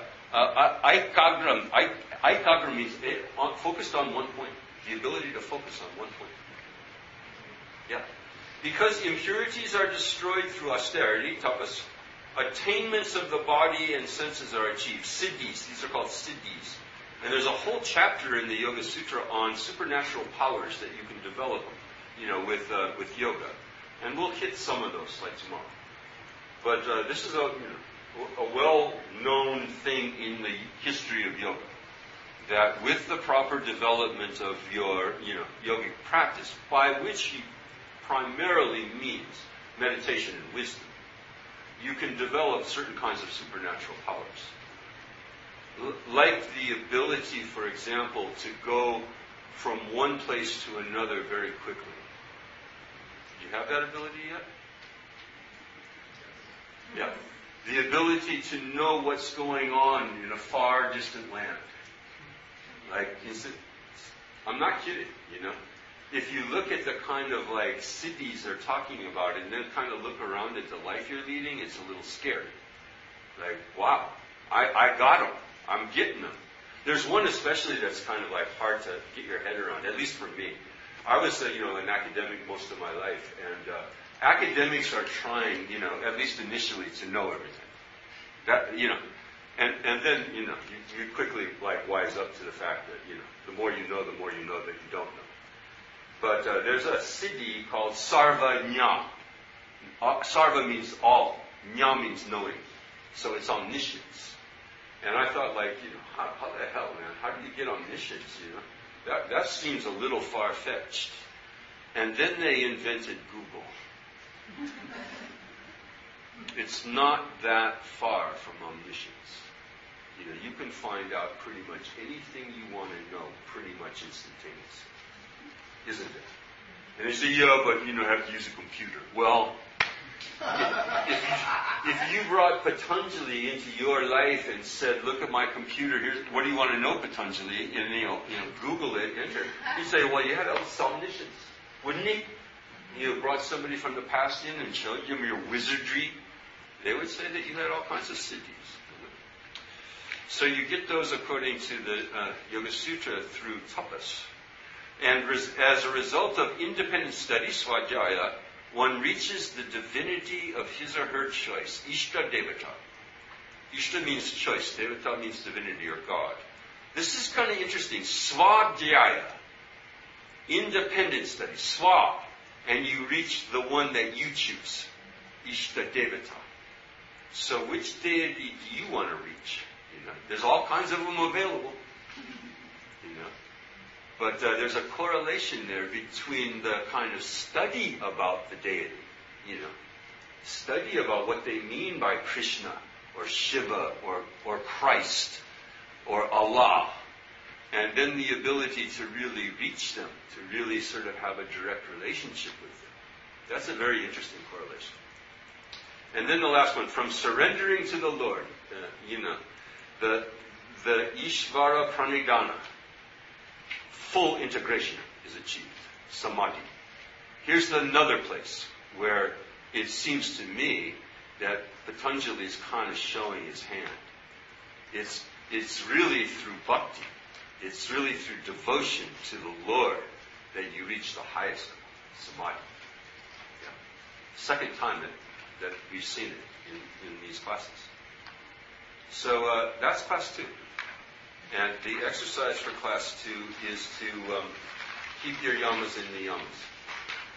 Aikagra means focused on one point. The ability to focus on one point. Yeah. Because impurities are destroyed through austerity, tapas, attainments of the body and senses are achieved. Siddhis, these are called siddhis. And there's a whole chapter in the Yoga Sutra on supernatural powers that you can develop, with yoga. And we'll hit some of those like tomorrow. But this is a well-known thing in the history of yoga, that with the proper development of your, yogic practice, by which he primarily means meditation and wisdom, you can develop certain kinds of supernatural powers. Like the ability, for example, to go from one place to another very quickly. Do you have that ability yet? Yeah. The ability to know what's going on in a far distant land. Like, I'm not kidding, If you look at the kind of like siddhis they're talking about and then kind of look around at the life you're leading, it's a little scary. Like, wow, I got them. I'm getting them. There's one especially that's kind of like hard to get your head around, at least for me. I was, an academic most of my life, and academics are trying, at least initially, to know everything. That, and then, you quickly like wise up to the fact that, the more you know that you don't know. But there's a siddhi called sarva jna. Sarva means all. Jna means knowing. So it's omniscience. And I thought, like, how the hell, man? How do you get omniscience, That seems a little far-fetched. And then they invented Google. It's not that far from omniscience. You can find out pretty much anything you want to know pretty much instantaneously. Isn't it? And they say, yeah, but you have to use a computer. Well, if you brought Patanjali into your life and said, look at my computer, here's what do you want to know, Patanjali? And Google it, enter. You'd say, well, you had all this omniscience, wouldn't he? You brought somebody from the past in and showed them your wizardry. They would say that you had all kinds of siddhis. So you get those according to the Yoga Sutra through tapas. And as a result of independent study, svadhyaya, one reaches the divinity of his or her choice, Ishta Devata. Ishta means choice, Devata means divinity or God. This is kind of interesting. Svadhyaya, independent study. Swa, and you reach the one that you choose, Ishta Devata. So which deity do you want to reach? There's all kinds of them available. But there's a correlation there between the kind of study about the deity, study about what they mean by Krishna or Shiva or Christ or Allah, and then the ability to really reach them, to really sort of have a direct relationship with them. That's a very interesting correlation. And then the last one, from surrendering to the Lord, the Ishvara Pranidhana, full integration is achieved, samadhi. Here's another place where it seems to me that Patanjali is kind of showing his hand. It's really through bhakti, it's really through devotion to the Lord that you reach the highest samadhi. Yeah. Second time that we've seen it in these classes. So that's class 2. And the exercise for class 2 is to keep your yamas in the yamas.